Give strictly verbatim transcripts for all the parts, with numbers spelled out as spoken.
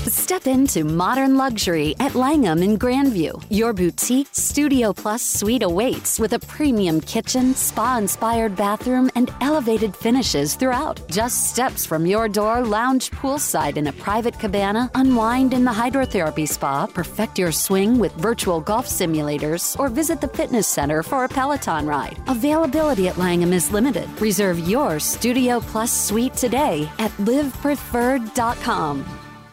Step into modern luxury at Langham in Grandview. Your boutique Studio Plus suite awaits with a premium kitchen, spa-inspired bathroom, and elevated finishes throughout. Just steps from your door, lounge poolside in a private cabana, unwind in the hydrotherapy spa, perfect your swing with virtual golf simulators, or visit the fitness center for a Peloton ride. Availability at Langham is limited. Reserve your Studio Plus suite today at live preferred dot com.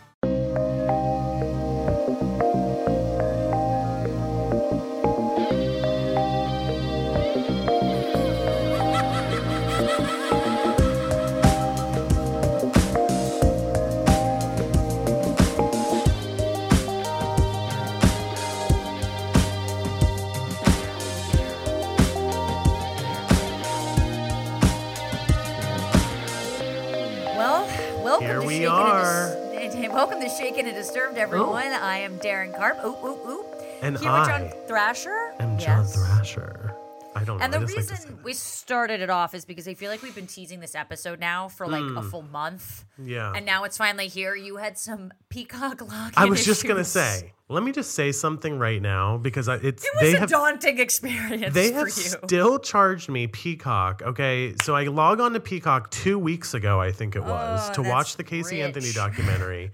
Here we are. Welcome to Shaken and Disturbed, everyone. Ooh. I am Darren Karp. Ooh, ooh, ooh. And Here I with John Thrasher. am yes. John Thrasher. I don't know. And the I just reason like to say we started it off is because I feel like we've been teasing this episode now for like Mm. a full month. Yeah. And now it's finally here. You had some Peacock login I was just issues. gonna say. Let me just say something right now because I, it's It was they a have daunting experience they for have you. still charged me Peacock. Okay, so I log on to Peacock two weeks ago, I think it was, Oh, to that's watch the Casey rich. Anthony documentary,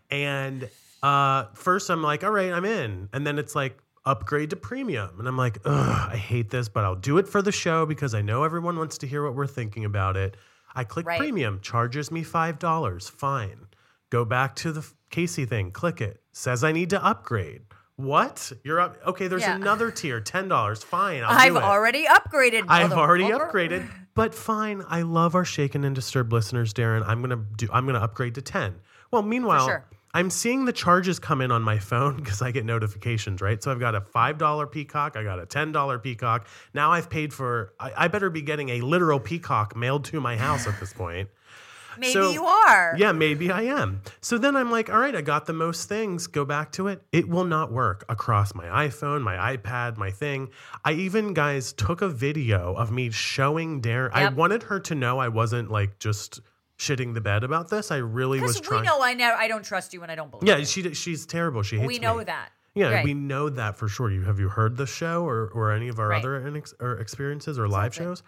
and uh, first I'm like, all right, I'm in, and then it's like upgrade to premium, and I'm like, ugh, I hate this, but I'll do it for the show because I know everyone wants to hear what we're thinking about it. I click Right. premium, charges me five dollars, fine. Go back to the Casey thing, click it, says I need to upgrade. What? You're up? Okay, there's Yeah. another tier, ten dollars, fine, I'll I've do it. already upgraded. I've already motherfucker. upgraded, but fine. I love our Shaken and Disturbed listeners, Darren. I'm gonna do. I'm gonna upgrade to ten. Well, meanwhile, sure. I'm seeing the charges come in on my phone because I get notifications, right? So I've got a five dollar Peacock. I got a ten dollar Peacock. Now I've paid for. I, I better be getting a literal Peacock mailed to my house at this point. Maybe So- you are. Yeah, maybe I am. So then I'm like, all right, I got the most things. Go back to it. It will not work across my iPhone, my iPad, my thing. I even, guys, took a video of me showing Darren. I Yep. wanted her to know I wasn't like just shitting the bed about this. I really was Because we trying. know I never, I don't trust you and I don't believe Yeah, you. she she's terrible. She hates We know me. that. Yeah, Right. we know that for sure. You have you heard the show or or any of our Right. other inex- or experiences or live Exactly. shows?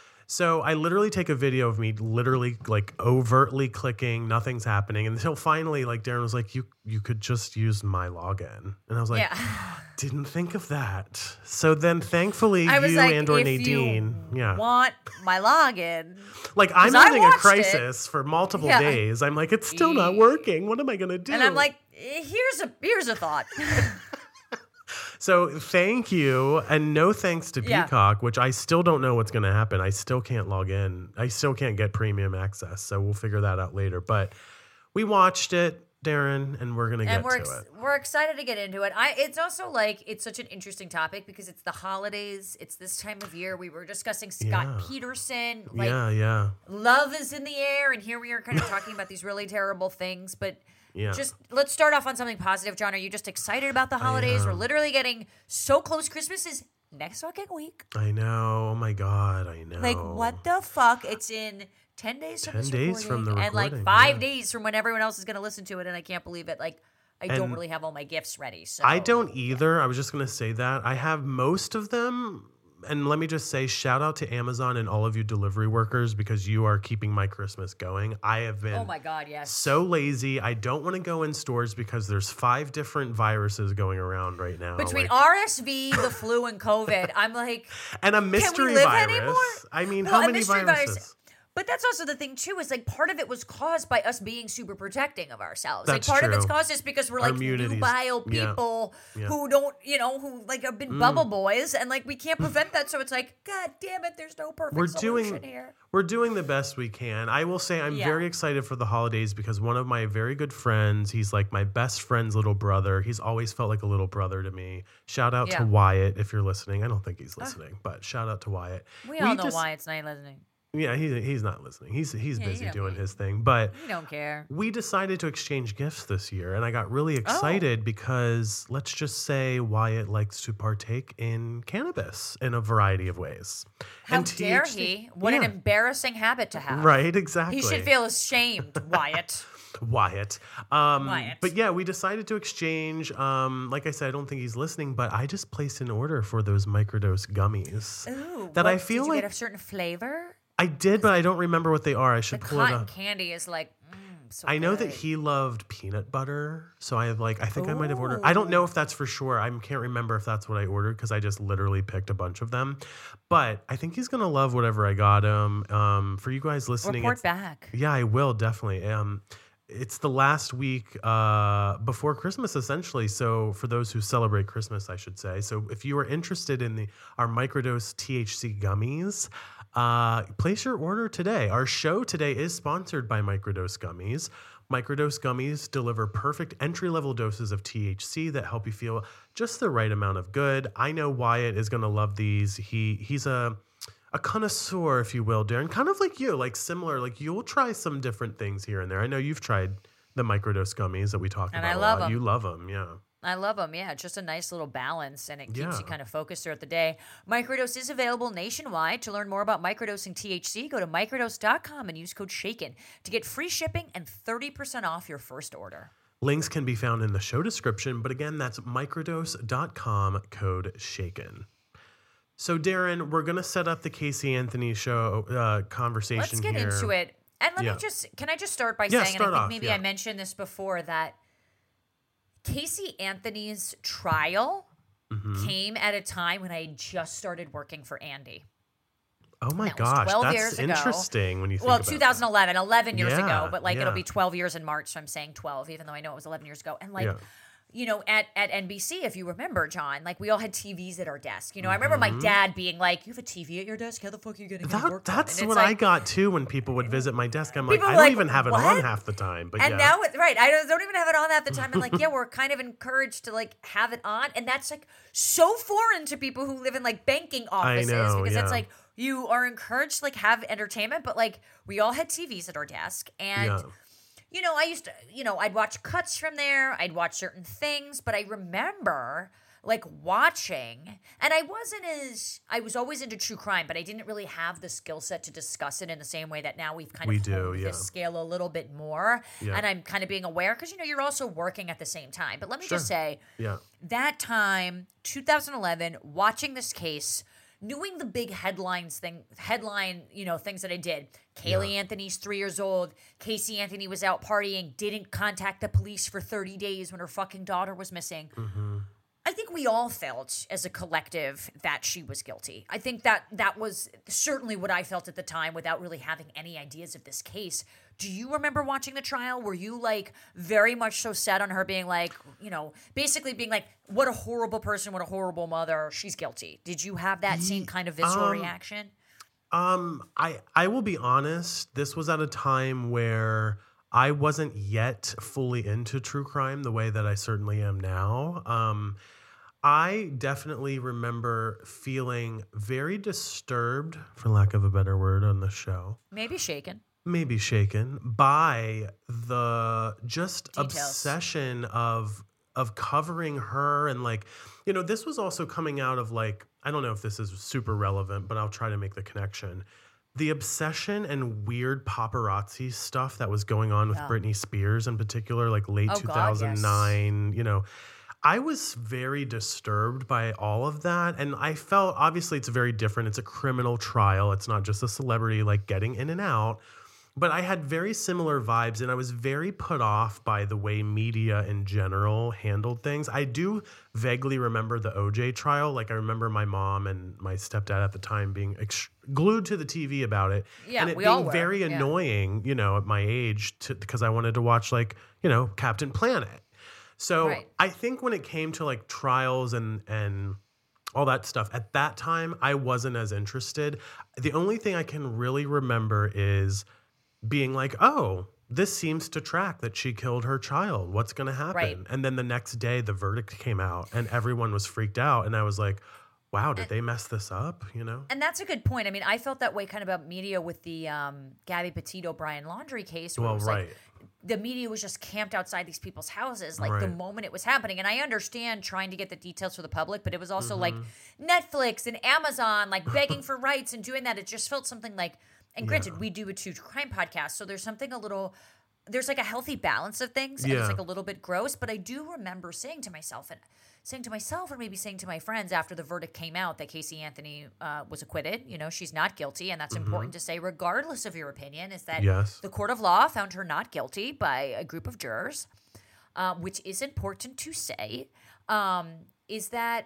So I literally take a video of me literally like overtly clicking, nothing's happening, until finally like Darren was like, "You you could just use my login," and I was like, Yeah. "Didn't think of that." So then thankfully I was you like, and or if Nadine, you yeah, want my login, like I'm 'cause I having a watched crisis for multiple Yeah. days. I'm like, it's still not working. What am I gonna do? and I'm like, eh, here's a here's a thought. So thank you, and no thanks to Yeah. Peacock, which I still don't know what's going to happen. I still can't log in. I still can't get premium access, so we'll figure that out later. But we watched it, Darren, and we're going to get and we're to ex- it. we're excited to get into it. I it's also like it's such an interesting topic because it's the holidays. It's this time of year. We were discussing Scott Yeah. Peterson. Like yeah, yeah, love is in the air, and here we are kind of talking about these really terrible things. But yeah. just let's start off on something positive, John. Are you just excited about the holidays? We're am. literally getting so close. Christmas is next fucking week. I know. Oh my God, I know. Like what the fuck? It's in ten days from ten this days from the recording, and like recording, five yeah. days from when everyone else is going to listen to it, and I can't believe it. Like I don't And really have all my gifts ready. So I don't either. I was just going to say that. I have most of them. And let me just say, shout out to Amazon and all of you delivery workers because you are keeping my Christmas going. I have been Oh my God, yes. so lazy. I don't want to go in stores because there's five different viruses going around right now. Between like- R S V, the flu, and COVID, I'm like, and a mystery live virus. anymore? I mean, Well, how a many mystery virus- viruses? but that's also the thing too. Is like part of it was caused by us being super protecting of ourselves. That's like part of it's true. caused is because we're Our like immunities. nubile Yeah. people Yeah. who don't, you know, who like have been bubble boys, and like we can't prevent that. So it's like, God damn it, there's no perfect We're solution doing here. we're doing the best we can. I will say I'm Yeah. very excited for the holidays because one of my very good friends, he's like my best friend's little brother. He's always felt like a little brother to me. Shout out Yeah. to Wyatt if you're listening. I don't think he's listening, but shout out to Wyatt. We all know just- why it's not listening. Yeah, he's he's not listening. He's he's Yeah, busy you know doing me. his thing. But You don't care. we decided to exchange gifts this year, and I got really Oh. excited because let's just say Wyatt likes to partake in cannabis in a variety of ways. How And dare T H C he? What an Yeah. embarrassing habit to have. Right, exactly. He should feel ashamed, Wyatt. Wyatt. Um, Wyatt. But yeah, we decided to exchange. Um, like I said, I don't think he's listening, but I just placed an order for those microdose gummies. Ooh, That what, I feel did you like get a certain flavor? I did, but I don't remember what they are. I The should pull it cotton up. candy is like, mm, so I know that good. he loved peanut butter, so I have like I think I might have ordered. I don't know if that's for sure. I can't remember if that's what I ordered because I just literally picked a bunch of them. But I think he's gonna love whatever I got him. Um, for you guys listening, Report it's- back. yeah, I will definitely. Um, it's the last week uh, before Christmas, essentially. So for those who celebrate Christmas, I should say. So if you are interested in the our microdose T H C gummies, uh, place your order today. Our show today is sponsored by Microdose Gummies. Microdose Gummies deliver perfect entry-level doses of T H C that help you feel just the right amount of good. I know Wyatt is going to love these. He he's a a connoisseur, if you will, Darren, kind of like you, like similar, like you'll try some different things here and there. I know you've tried the microdose gummies that we talk And about I a love lot. 'em. You love them, yeah. I love them. Yeah, it's just a nice little balance, and it keeps Yeah. you kind of focused throughout the day. Microdose is available nationwide. To learn more about microdosing T H C, go to microdose dot com and use code SHAKEN to get free shipping and thirty percent off your first order. Links can be found in the show description, but again, that's microdose dot com, code SHAKEN. So, Darren, we're going to set up the Casey Anthony show uh, conversation Let's get here. into it. And let Yeah. me just, can I just start by Yeah, saying, start and I think off, maybe yeah. I mentioned this before, that Casey Anthony's trial Mm-hmm. came at a time when I had just started working for Andy. Oh my That was gosh, twelve that's years ago. interesting when you think Well, about two thousand eleven, eleven years Yeah, ago, but like it'll yeah. be twelve years in March, so I'm saying twelve, even though I know it was eleven years ago. And like, Yeah. you know, at, at N B C, if you remember, John, like we all had T Vs at our desk. You know, I remember Mm-hmm. my dad being like, "You have a T V at your desk? How the fuck are you getting That, your work done?" that's And what it's I like- got too when people would visit my desk. I'm like, People I were don't like, even have it on "What?" half the time. But And yeah. now, it, right, I don't, don't even have it on at the time. And like, yeah, we're kind of encouraged to like have it on, and that's like so foreign to people who live in like banking offices know, because yeah. it's like you are encouraged to like have entertainment, but like we all had T Vs at our desk, and Yeah. you know, I used to, you know, I'd watch cuts from there, I'd watch certain things, but I remember like watching, and I wasn't as, I was always into true crime, but I didn't really have the skill set to discuss it in the same way that now we've kind We of do, honed yeah. this scale a little bit more. Yeah. And I'm kind of being aware because, you know, you're also working at the same time. But let me Sure. just say, Yeah. that time, two thousand eleven, watching this case, knowing the big headlines thing, headline, you know, things that I did. Kaylee Yeah. Anthony's three years old. Casey Anthony was out partying, didn't contact the police for thirty days when her fucking daughter was missing. Mm-hmm. I think we all felt as a collective that she was guilty. I think that that was certainly what I felt at the time without really having any ideas of this case. Do you remember watching the trial? Were you like very much so set on her being like, you know, basically being like, what a horrible person, what a horrible mother, she's guilty? Did you have that same kind of visceral um, reaction? Um, I I will be honest. This was at a time where I wasn't yet fully into true crime the way that I certainly am now. Um, I definitely remember feeling very disturbed, for lack of a better word, on the show. Maybe shaken. Maybe shaken by the just Details. obsession of of covering her, and like, you know, this was also coming out of like, I don't know if this is super relevant, but I'll try to make the connection. The obsession and weird paparazzi stuff that was going on with Yeah. Britney Spears in particular, like late Oh, God, two thousand nine, you know, I was very disturbed by all of that. And I felt, obviously it's very different. It's a criminal trial. It's not just a celebrity like getting in and out. But I had very similar vibes, and I was very put off by the way media in general handled things. I do vaguely remember the O J trial. Like, I remember my mom and my stepdad at the time being ex- glued to the T V about it. Yeah, and it we being all were, very yeah. annoying, you know, at my age, to, because I wanted to watch, like, you know, Captain Planet. So Right. I think when it came to like trials and and all that stuff, at that time, I wasn't as interested. The only thing I can really remember is being like, oh, this seems to track that she killed her child. What's going to happen? Right. And then the next day, the verdict came out and everyone was freaked out. And I was like, wow, did and, they mess this up? You know? And that's a good point. I mean, I felt that way kind of about media with the um, Gabby Petito, Brian Laundrie case. Where well, it was right. Like, the media was just camped outside these people's houses, like right. the moment it was happening. And I understand trying to get the details for the public, but it was also mm-hmm. like Netflix and Amazon, like begging for rights and doing that. It just felt something like, and granted, yeah. we do a true crime podcast, so there's something a little, there's like a healthy balance of things. And yeah. it's like a little bit gross, but I do remember saying to myself, and saying to myself or maybe saying to my friends after the verdict came out that Casey Anthony uh, was acquitted, you know, she's not guilty. And that's mm-hmm. important to say, regardless of your opinion, is that yes. the court of law found her not guilty by a group of jurors, uh, which is important to say, um, is that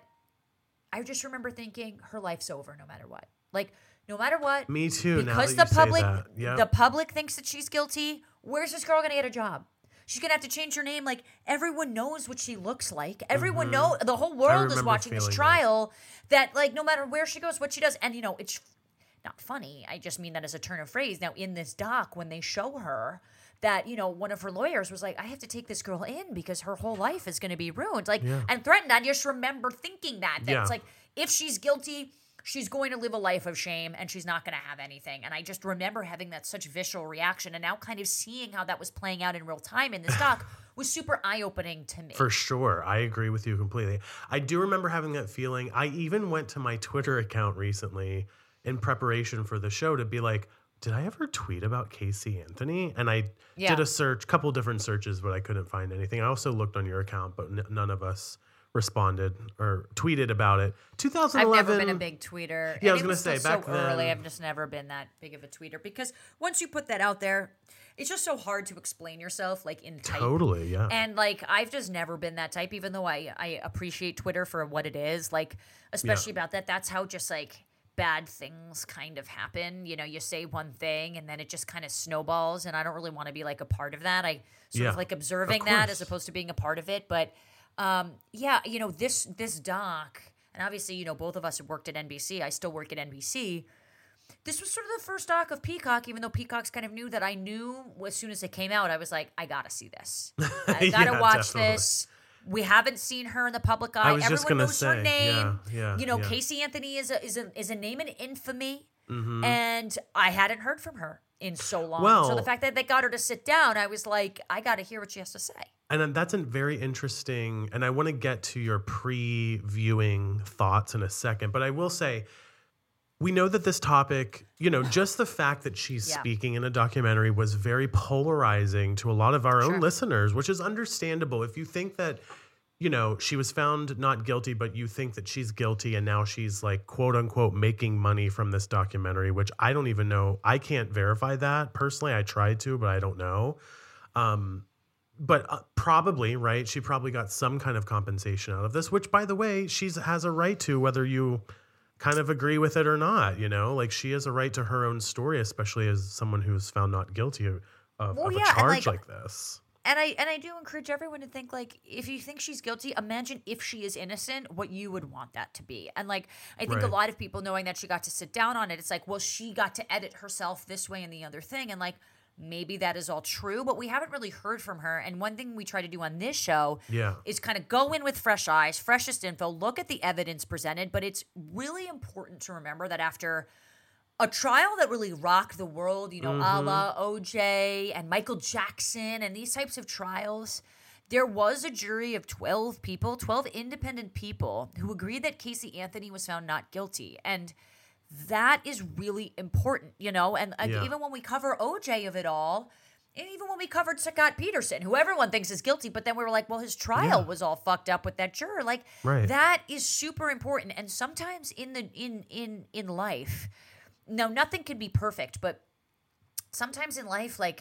I just remember thinking her life's over no matter what. Like, no matter what. Me too. Because now the that you public, say that. Yep. the public thinks that she's guilty. Where's this girl going to get a job? She's going to have to change her name. Like, everyone knows what she looks like. Everyone mm-hmm. knows. The whole world is watching this trial. That. that, like, no matter where she goes, what she does. And, you know, it's not funny. I just mean that as a turn of phrase. Now, in this doc, when they show her that, you know, one of her lawyers was like, I have to take this girl in because her whole life is going to be ruined. Like, yeah. and threatened. I just remember thinking that. That yeah. it's like, if she's guilty, she's going to live a life of shame and she's not going to have anything. And I just remember having that such visceral reaction and now kind of seeing how that was playing out in real time in this doc was super eye-opening to me. For sure. I agree with you completely. I do remember having that feeling. I even went to my Twitter account recently in preparation for the show to be like, did I ever tweet about Casey Anthony? And I yeah. did a search, couple different searches, but I couldn't find anything. I also looked on your account, but n- none of us responded or tweeted about it. twenty eleven. I've never been a big tweeter. Yeah, and I was going to say back so then. Early, I've just never been that big of a tweeter because once you put that out there, it's just so hard to explain yourself like in type. Totally, yeah. And like I've just never been that type, even though I I appreciate Twitter for what it is. Like especially yeah. about that. That's how just like bad things kind of happen. You know, you say one thing and then it just kind of snowballs. And I don't really want to be like a part of that. I sort yeah, of like observing of that as opposed to being a part of it. But um, yeah, you know, this this doc, and obviously, you know, both of us have worked at N B C. I still work at N B C. This was sort of the first doc of Peacock, even though Peacock's kind of new, that I knew as soon as it came out, I was like, I gotta see this. I gotta yeah, watch definitely. this. We haven't seen her in the public eye. I was Everyone just gonna knows say, her name. Yeah, yeah, you know, yeah. Casey Anthony is a is a is a name in infamy, mm-hmm. and I hadn't heard from her in so long. Well, so the fact that they got her to sit down, I was like, I gotta hear what she has to say. And that's a very interesting, and I want to get to your pre-viewing thoughts in a second, but I will say, we know that this topic, you know, just the fact that she's yeah. speaking in a documentary was very polarizing to a lot of our Sure. own listeners, which is understandable. If you think that, you know, she was found not guilty, but you think that she's guilty and now she's like, quote unquote, making money from this documentary, which I don't even know. I can't verify that personally. I tried to, but I don't know. Um, but uh, probably, right? She probably got some kind of compensation out of this, which, by the way, she's has a right to, whether you kind of agree with it or not, you know, like she has a right to her own story, especially as someone who's found not guilty of, well, of yeah, a charge like, like this. And I and I do encourage everyone to think, like, if you think she's guilty, imagine if she is innocent, what you would want that to be. And, like, I think right. a lot of people knowing that she got to sit down on it, it's like, well, she got to edit herself this way and the other thing. And, like, maybe that is all true, but we haven't really heard from her. And one thing we try to do on this show yeah. is kind of go in with fresh eyes, freshest info, look at the evidence presented. But it's really important to remember that after a trial that really rocked the world, you know, mm-hmm. a la O J and Michael Jackson and these types of trials, there was a jury of twelve people, twelve independent people who agreed that Casey Anthony was found not guilty. And that is really important, you know, and uh, yeah. even when we cover O J of it all, and even when we covered Scott Peterson, who everyone thinks is guilty, but then we were like, well, his trial yeah. was all fucked up with that juror. Like right. that is super important. And sometimes in the in in in life, now nothing can be perfect, but sometimes in life, like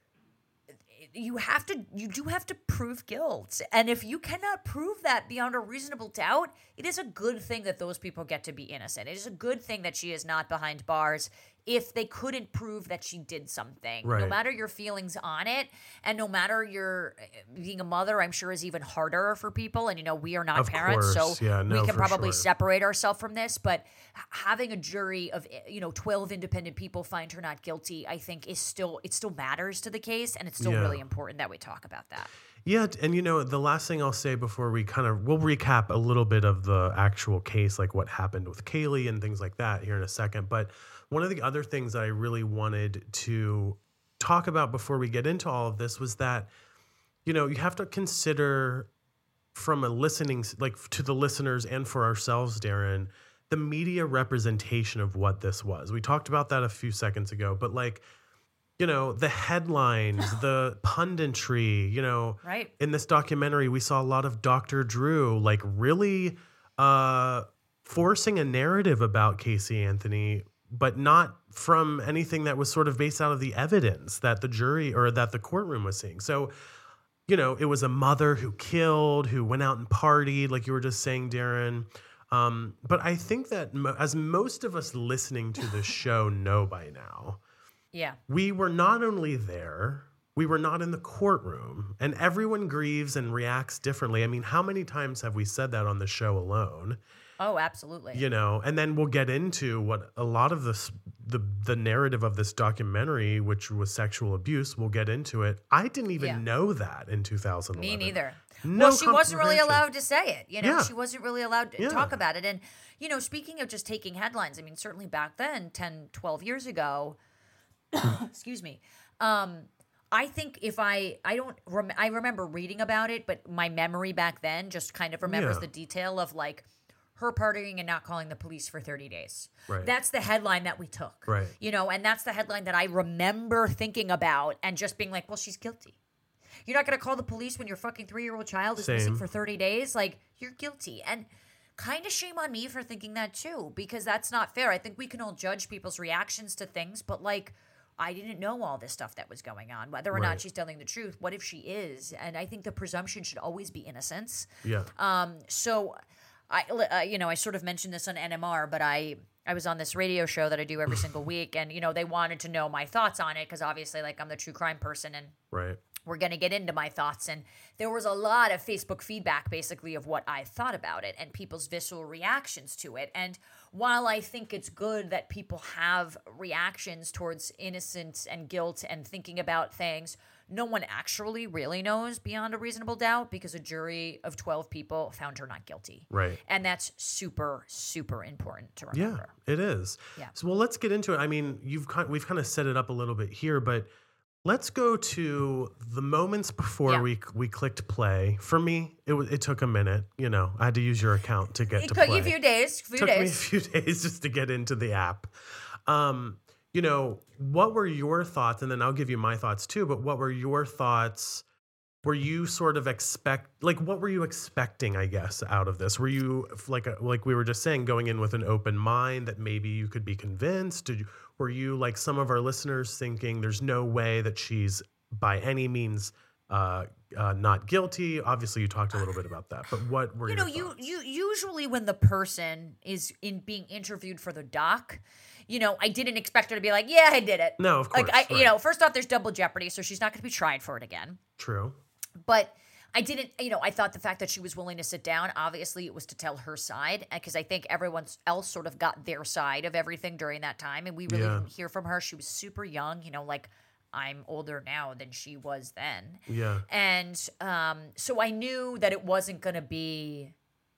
you have to, you do have to prove guilt. And if you cannot prove that beyond a reasonable doubt, it is a good thing that those people get to be innocent. It is a good thing that she is not behind bars if they couldn't prove that she did something. Right. No matter your feelings on it, and no matter your being a mother, I'm sure is even harder for people. And, you know, we are not of parents, course. so yeah, no, we can for probably sure. separate ourselves from this. But having a jury of, you know, twelve independent people find her not guilty, I think is still, it still matters to the case. And it's still yeah. really important that we talk about that. Yeah, t- and you know, the last thing I'll say before we kind of we'll recap a little bit of the actual case, like what happened with Kaylee and things like that here in a second. But one of the other things that I really wanted to talk about before we get into all of this was that, you know, you have to consider from a listening, s- like to the listeners and for ourselves, Darren, the media representation of what this was. We talked about that a few seconds ago, but like, you know, the headlines, the punditry, you know, Right. in this documentary, we saw a lot of Doctor Drew, like really uh, forcing a narrative about Casey Anthony, but not from anything that was sort of based out of the evidence that the jury or that the courtroom was seeing. So, you know, it was a mother who killed, who went out and partied, like you were just saying, Darren. Um, but I think that mo- as most of us listening to the show know by now, Yeah. we were not only there, we were not in the courtroom, and everyone grieves and reacts differently. I mean, how many times have we said that on the show alone? Oh, absolutely. You know, and then we'll get into what a lot of this, the the narrative of this documentary, which was sexual abuse. We'll get into it. I didn't even Yeah. know that in two thousand eleven. Me neither. No well, she wasn't really comprehension. allowed to say it. You know, Yeah. she wasn't really allowed to Yeah. talk about it. And, you know, speaking of just taking headlines, I mean, certainly back then, ten, twelve years ago, excuse me, um, I think if I, I don't, rem- I remember reading about it, but my memory back then just kind of remembers Yeah. the detail of like her partying and not calling the police for thirty days. Right. That's the headline that we took. Right. You know, and that's the headline that I remember thinking about and just being like, well, she's guilty. You're not going to call the police when your fucking three-year-old child is Same. missing for thirty days? Like, you're guilty. And kind of shame on me for thinking that too, because that's not fair. I think we can all judge people's reactions to things, but like, I didn't know all this stuff that was going on, whether or Right. not she's telling the truth. What if she is? And I think the presumption should always be innocence. Yeah. Um, so, I, uh, you know, I sort of mentioned this on N M R, but I, I was on this radio show that I do every single week, and you know, they wanted to know my thoughts on it because obviously, like, I'm the true crime person, and Right. we're going to get into my thoughts. And there was a lot of Facebook feedback, basically, of what I thought about it and people's visceral reactions to it. And while I think it's good that people have reactions towards innocence and guilt and thinking about things, no one actually really knows beyond a reasonable doubt because a jury of twelve people found her not guilty. Right. And that's super, super important to Yeah, remember. it is. Yeah. So, well, let's get into it. I mean, you've kind, we've kind of set it up a little bit here, but let's go to the moments before Yeah. we we clicked play. For me, it was it took a minute. You know, I had to use your account to get It to took play. you a few days, few took me a days. few days just to get into the app. Um, you know, what were your thoughts? And then I'll give you my thoughts too. But what were your thoughts? Were you sort of expect like what were you expecting? I guess out of this, were you like a, like we were just saying, going in with an open mind that maybe you could be convinced? Did you, were you like some of our listeners thinking there's no way that she's by any means uh, uh, not guilty? Obviously, you talked a little bit about that, but what were You your know, you thoughts? you usually when the person is in being interviewed for the doc, you know, I didn't expect her to be like, "Yeah, I did it." No, of course, Like, I, you right. know, first off, there's double jeopardy, so she's not going to be tried for it again. True. But I didn't, you know, I thought the fact that she was willing to sit down, obviously, it was to tell her side, because I think everyone else sort of got their side of everything during that time, and we really Yeah. didn't hear from her. She was super young, you know, like I'm older now than she was then. Yeah. And um, so I knew that it wasn't going to be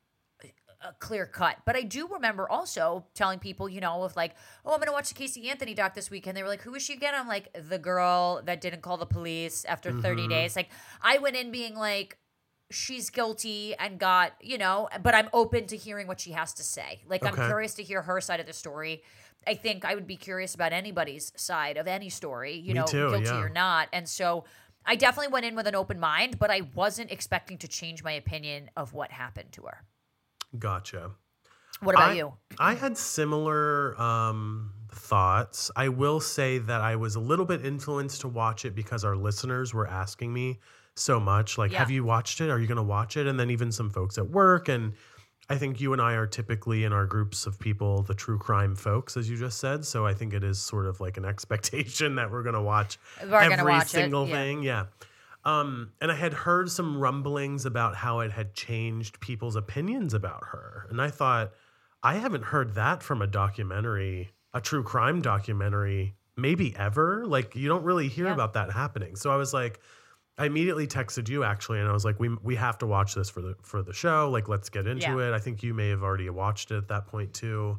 a clear cut. But I do remember also telling people, you know, of like, oh, I'm going to watch the Casey Anthony doc this weekend. They were like, who is she again? I'm like, the girl that didn't call the police after thirty Mm-hmm. days. Like, I went in being like, she's guilty and got, you know, but I'm open to hearing what she has to say. Like, I'm Okay. curious to hear her side of the story. I think I would be curious about anybody's side of any story, you Me know, too, guilty yeah. or not. And so I definitely went in with an open mind, but I wasn't expecting to change my opinion of what happened to her. Gotcha. What about I, you? I had similar um, thoughts. I will say that I was a little bit influenced to watch it because our listeners were asking me so much. Like, Yeah. have you watched it? Are you going to watch it? And then even some folks at work. And I think you and I are typically in our groups of people, the true crime folks, as you just said. So I think it is sort of like an expectation that we're going to watch We're gonna every watch it, single yeah. thing. Yeah. Um, and I had heard some rumblings about how it had changed people's opinions about her. And I thought, I haven't heard that from a documentary, a true crime documentary, maybe ever. Like, you don't really hear Yeah. about that happening. So I was like, I immediately texted you actually, and I was like, we we have to watch this for the for the show. Like, let's get into Yeah. it. I think you may have already watched it at that point too.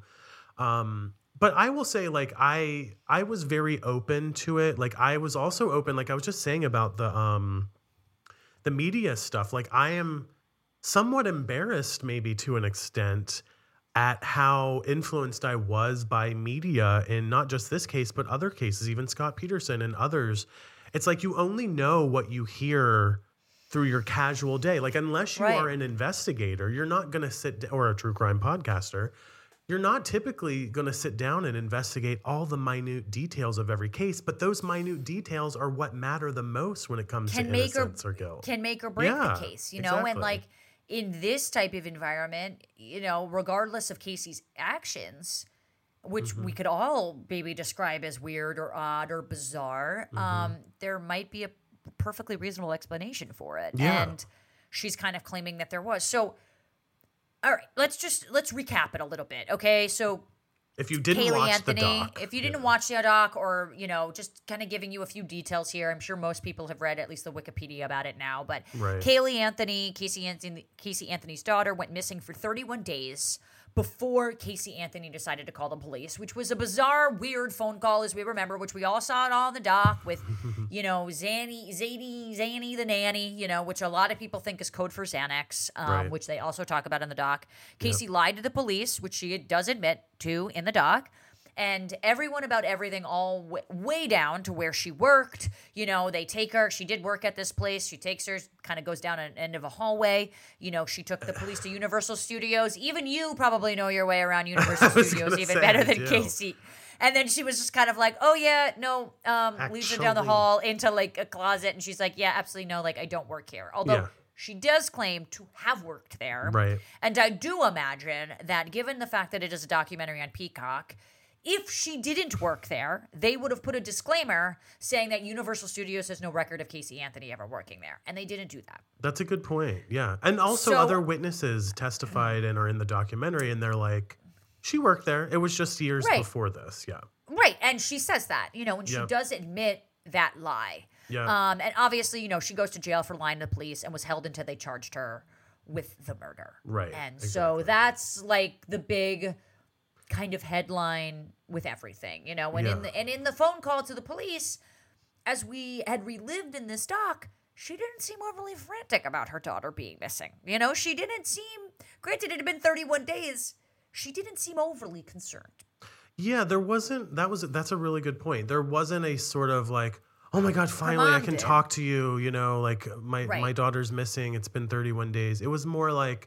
Um, but I will say, like, I I was very open to it. Like, I was also open, like I was just saying about the um the media stuff. Like, I am somewhat embarrassed, maybe to an extent, at how influenced I was by media in not just this case, but other cases, even Scott Peterson and others. It's like you only know what you hear through your casual day. Like, unless you Right. are an investigator, you're not going to sit, or a true crime podcaster, you're not typically going to sit down and investigate all the minute details of every case. But those minute details are what matter the most when it comes Can to make or innocence or guilt. can make or break Yeah, the case, you know, and exactly. like in this type of environment, you know, regardless of Casey's actions, which Mm-hmm. we could all maybe describe as weird or odd or bizarre, Mm-hmm. um, there might be a perfectly reasonable explanation for it. Yeah. And she's kind of claiming that there was. So, all right, let's just let's recap it a little bit. Okay, so If you didn't Kaylee watch Anthony, the doc, if you didn't yeah. watch the doc, or, you know, just kind of giving you a few details here, I'm sure most people have read at least the Wikipedia about it now, but Right. Kaylee Anthony, Casey Anthony, Casey Anthony's daughter, went missing for thirty-one days before Casey Anthony decided to call the police, which was a bizarre, weird phone call, as we remember, which we all saw it all in the doc with, you know, Zanny, Zadie, Zanny the nanny, you know, which a lot of people think is code for Xanax, um, Right. which they also talk about in the doc. Casey lied to the police, which she does admit to in the doc. And everyone about everything, all w- way down to where she worked. You know, they take her. She did work at this place. She takes her, kind of goes down an end of a hallway. You know, she took the police to Universal Studios. Even you probably know your way around Universal was Studios gonna even say, better I than do. Casey. And then she was just kind of like, oh, yeah, no, um, leaves her down the Actually- hall into like a closet. And she's like, yeah, absolutely no, like I don't work here. Although Yeah. she does claim to have worked there. Right. And I do imagine that given the fact that it is a documentary on Peacock, if she didn't work there, they would have put a disclaimer saying that Universal Studios has no record of Casey Anthony ever working there. And they didn't do that. That's a good point. Yeah. And also So- other witnesses testified and are in the documentary, and they're like, she worked there. It was just years Right. before this. Yeah. Right. And she says that, you know, and she Yep. does admit that lie. Yeah. Um, and obviously, you know, she goes to jail for lying to the police and was held until they charged her with the murder. Right, And so exactly. that's like the big kind of headline with everything, you know. And in Yeah. the and in the phone call to the police, as we had relived in this doc, she didn't seem overly frantic about her daughter being missing. You know, she didn't seem, granted it had been thirty-one days, she didn't seem overly concerned. Yeah, there wasn't, that was, that's a really good point. There wasn't a sort of like, oh my God, finally I mom can did. talk to you, you know, like my, Right. my daughter's missing. It's been thirty-one days. It was more like,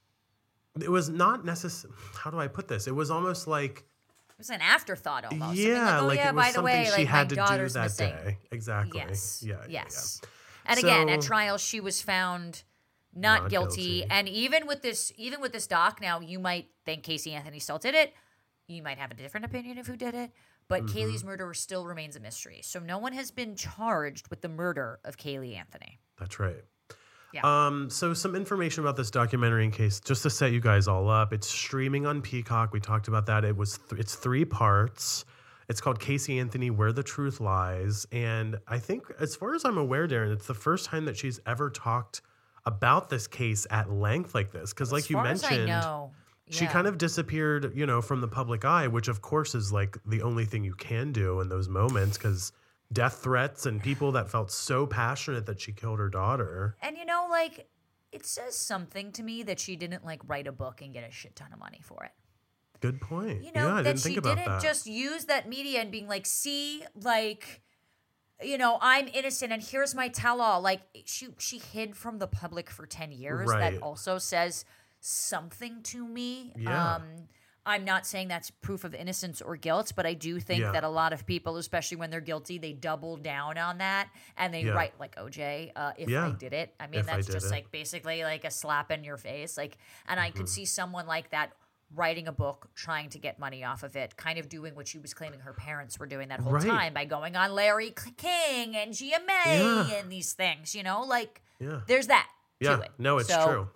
it was not necessary. How do I put this? It was almost like, It was an afterthought almost. Something yeah, like, oh, like yeah, it was by the something way, she like had my to do daughter's that missing. day. Exactly. Yes. Yeah. yeah, Yes. yeah. And again, at So- trial, she was found not, Not guilty. guilty. And even with this, even with this doc, now you might think Casey Anthony still did it. You might have a different opinion of who did it. But Mm-hmm. Kaylee's murder still remains a mystery. So no one has been charged with the murder of Kaylee Anthony. That's right. Yeah. Um, so some information about this documentary in case, just to set you guys all up. It's streaming on Peacock. We talked about that. It was th- it's three parts. It's called Casey Anthony, Where the Truth Lies. And I think, as far as I'm aware, Darren, it's the first time that she's ever talked about this case at length like this. Because like as you far mentioned, as I know, she yeah. kind of disappeared, you know, from the public eye, which of course is like the only thing you can do in those moments, because death threats and people that felt so passionate that she killed her daughter. And you know, like, it says something to me that she didn't like write a book and get a shit ton of money for it. Good point. You know, yeah, I that didn't think she about didn't that. just use that media and being like, see, like, you know, I'm innocent and here's my tell-all. Like, she she hid from the public for ten years. Right. That also says something to me. Yeah. Um, I'm not saying that's proof of innocence or guilt, but I do think Yeah. that a lot of people, especially when they're guilty, they double down on that and they Yeah. write like O J, uh, if Yeah. I did it. I mean, If I that's did just it. like basically like a slap in your face. Like, and I Mm-hmm. could see someone like that writing a book, trying to get money off of it, kind of doing what she was claiming her parents were doing that whole Right. time by going on Larry King and G M A Yeah. and these things, you know, like Yeah. there's that Yeah, to it. no, it's So, true.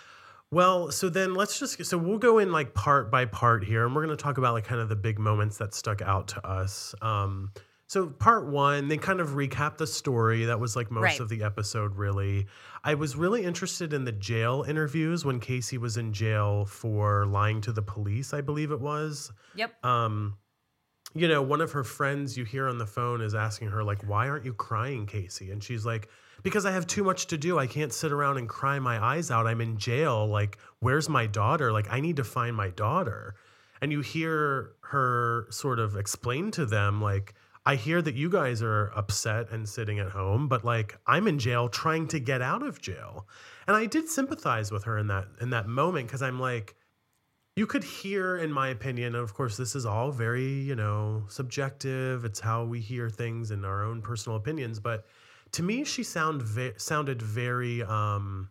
Well, so then let's just, so we'll go in like part by part here, and we're going to talk about like kind of the big moments that stuck out to us. Um, So part one, they kind of recap the story. That was like most Right. of the episode, really. I was really interested in the jail interviews when Casey was in jail for lying to the police, I believe it was. Yep. Um, you know, one of her friends you hear on the phone is asking her, like, why aren't you crying, Casey? And she's like, because I have too much to do. I can't sit around and cry my eyes out. I'm in jail. Like, where's my daughter? Like, I need to find my daughter. And you hear her sort of explain to them, like, I hear that you guys are upset and sitting at home, but like I'm in jail trying to get out of jail. And I did sympathize with her in that in that moment because I'm like, you could hear, in my opinion, and of course this is all very, you know, subjective. It's how we hear things and our own personal opinions. But to me, she sound ve- sounded very um,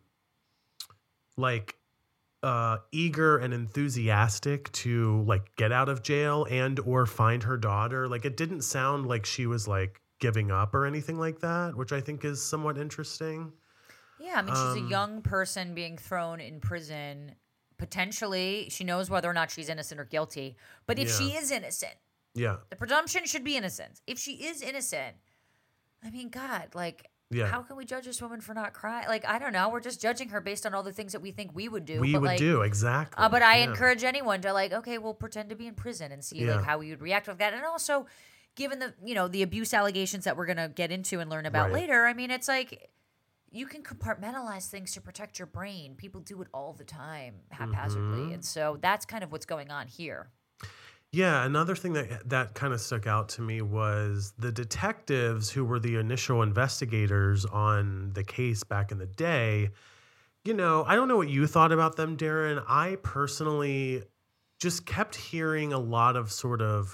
like uh, eager and enthusiastic to like get out of jail and or find her daughter. Like it didn't sound like she was like giving up or anything like that, which I think is somewhat interesting. Yeah, I mean, she's Um, a young person being thrown in prison. Potentially, she knows whether or not she's innocent or guilty. But if Yeah. she is innocent, Yeah. the presumption should be innocent. If she is innocent, I mean, God, like, Yeah. how can we judge this woman for not crying? Like, I don't know. We're just judging her based on all the things that we think we would do. We but would like, do exactly. Uh, but I Yeah. encourage anyone to like, okay, we'll pretend to be in prison and see Yeah. like how we would react with that. And also, given the you know the abuse allegations that we're gonna get into and learn about Right. later, I mean, it's like you can compartmentalize things to protect your brain. People do it all the time, haphazardly, Mm-hmm. and so that's kind of what's going on here. Yeah, another thing that that kind of stuck out to me was the detectives who were the initial investigators on the case back in the day. You know, I don't know what you thought about them, Darren. I personally just kept hearing a lot of sort of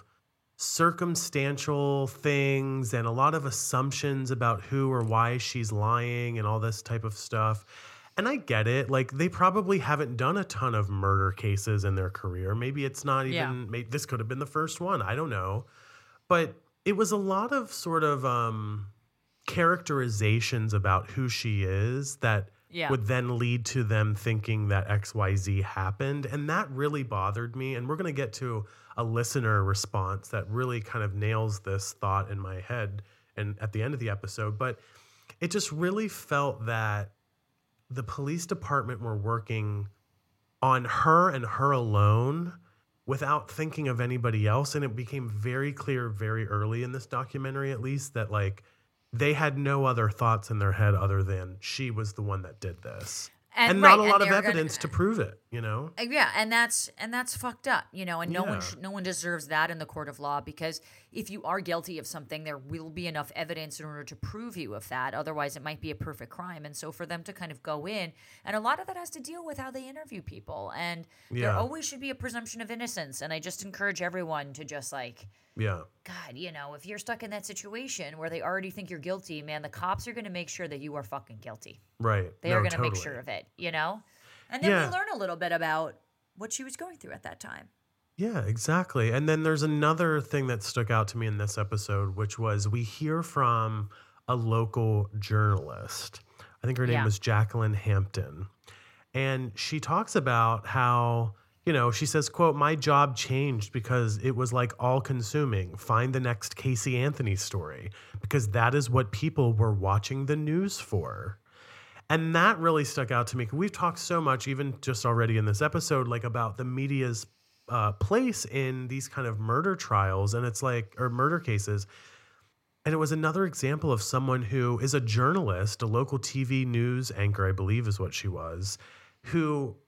circumstantial things and a lot of assumptions about who or why she's lying and all this type of stuff. And I get it. Like, they probably haven't done a ton of murder cases in their career. Maybe it's not even, Yeah. maybe this could have been the first one. I don't know. But it was a lot of sort of um, characterizations about who she is that Yeah. would then lead to them thinking that X Y Z happened. And that really bothered me. And we're going to get to a listener response that really kind of nails this thought in my head and at the end of the episode. But it just really felt that the police department were working on her and her alone without thinking of anybody else. And it became very clear very early in this documentary, at least, that like they had no other thoughts in their head other than she was the one that did this. And- And, right, not a and lot of they're gonna- evidence to prove it, you know? Uh, Yeah, and that's and that's fucked up, you know. And no one Yeah. sh- no one deserves that in the court of law, because if you are guilty of something, there will be enough evidence in order to prove you of that. Otherwise, it might be a perfect crime. And so, for them to kind of go in, and a lot of that has to deal with how they interview people. And there Yeah. always should be a presumption of innocence. And I just encourage everyone to just like, Yeah. God, you know, if you're stuck in that situation where they already think you're guilty, man, the cops are going to make sure that you are fucking guilty. Right. They No, are going to totally. make sure of it, you know? And then Yeah. we learn a little bit about what she was going through at that time. Yeah, exactly. And then there's another thing that stuck out to me in this episode, which was we hear from a local journalist. I think her name Yeah. was Jacqueline Hampton. And she talks about how, you know, she says, quote, my job changed because it was like all consuming. Find the next Casey Anthony story, because that is what people were watching the news for. And that really stuck out to me. We've talked so much, even just already in this episode, like about the media's uh, place in these kind of murder trials. And it's like, or murder cases. And it was another example of someone who is a journalist, a local T V news anchor, I believe is what she was, who,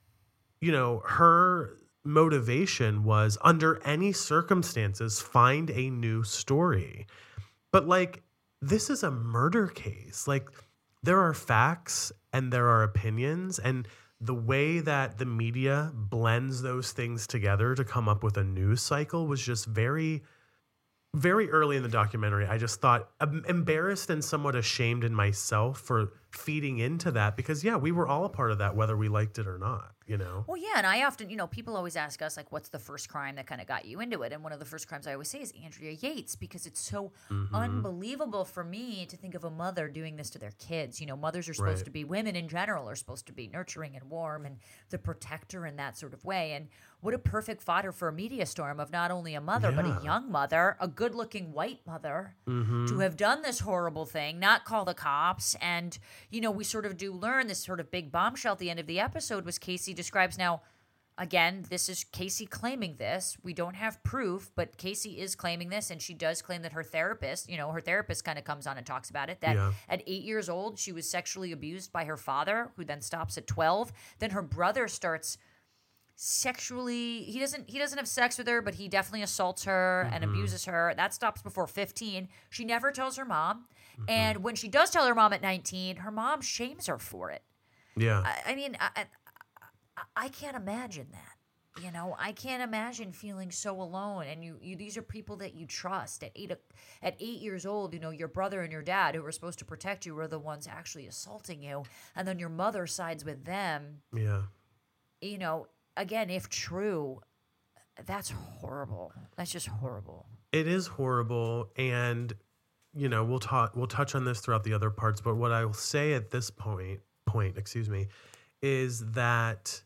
you know, her motivation was under any circumstances, find a new story. But like, this is a murder case. Like, there are facts and there are opinions, and the way that the media blends those things together to come up with a news cycle was just very, very early in the documentary. I just thought, I'm embarrassed and somewhat ashamed in myself for feeding into that because, yeah, we were all a part of that, whether we liked it or not, you know? Well, yeah, and I often, you know, people always ask us, like, what's the first crime that kind of got you into it? And one of the first crimes I always say is Andrea Yates, because it's so Mm-hmm. unbelievable for me to think of a mother doing this to their kids. You know, mothers are supposed Right. to be, women in general are supposed to be nurturing and warm and the protector in that sort of way. And what a perfect fodder for a media storm of not only a mother, but Yeah. a young mother, a good-looking white mother, Mm-hmm. to have done this horrible thing, not call the cops. And, you know, we sort of do learn this sort of big bombshell at the end of the episode was Casey describes now, again, this is Casey claiming this. We don't have proof, but Casey is claiming this, and she does claim that her therapist, you know, her therapist kind of comes on and talks about it, that Yeah. at eight years old, she was sexually abused by her father, who then stops at twelve. Then her brother starts sexually he doesn't he doesn't have sex with her, but he definitely assaults her and abuses her. That stops before fifteen. She never tells her mom. And when she does tell her mom at nineteen, her mom shames her for it. Yeah. I, I mean, I, I, I can't imagine that. You know, I can't imagine feeling so alone. And you, you these are people that you trust. At eight, at eight years old, you know, your brother and your dad, who were supposed to protect you, were the ones actually assaulting you. And then your mother sides with them. yeah. You know, again, if true, that's horrible. That's just horrible. It is horrible, and you know we'll talk. We'll touch on this throughout the other parts. But what I will say at this point, point, excuse me, is that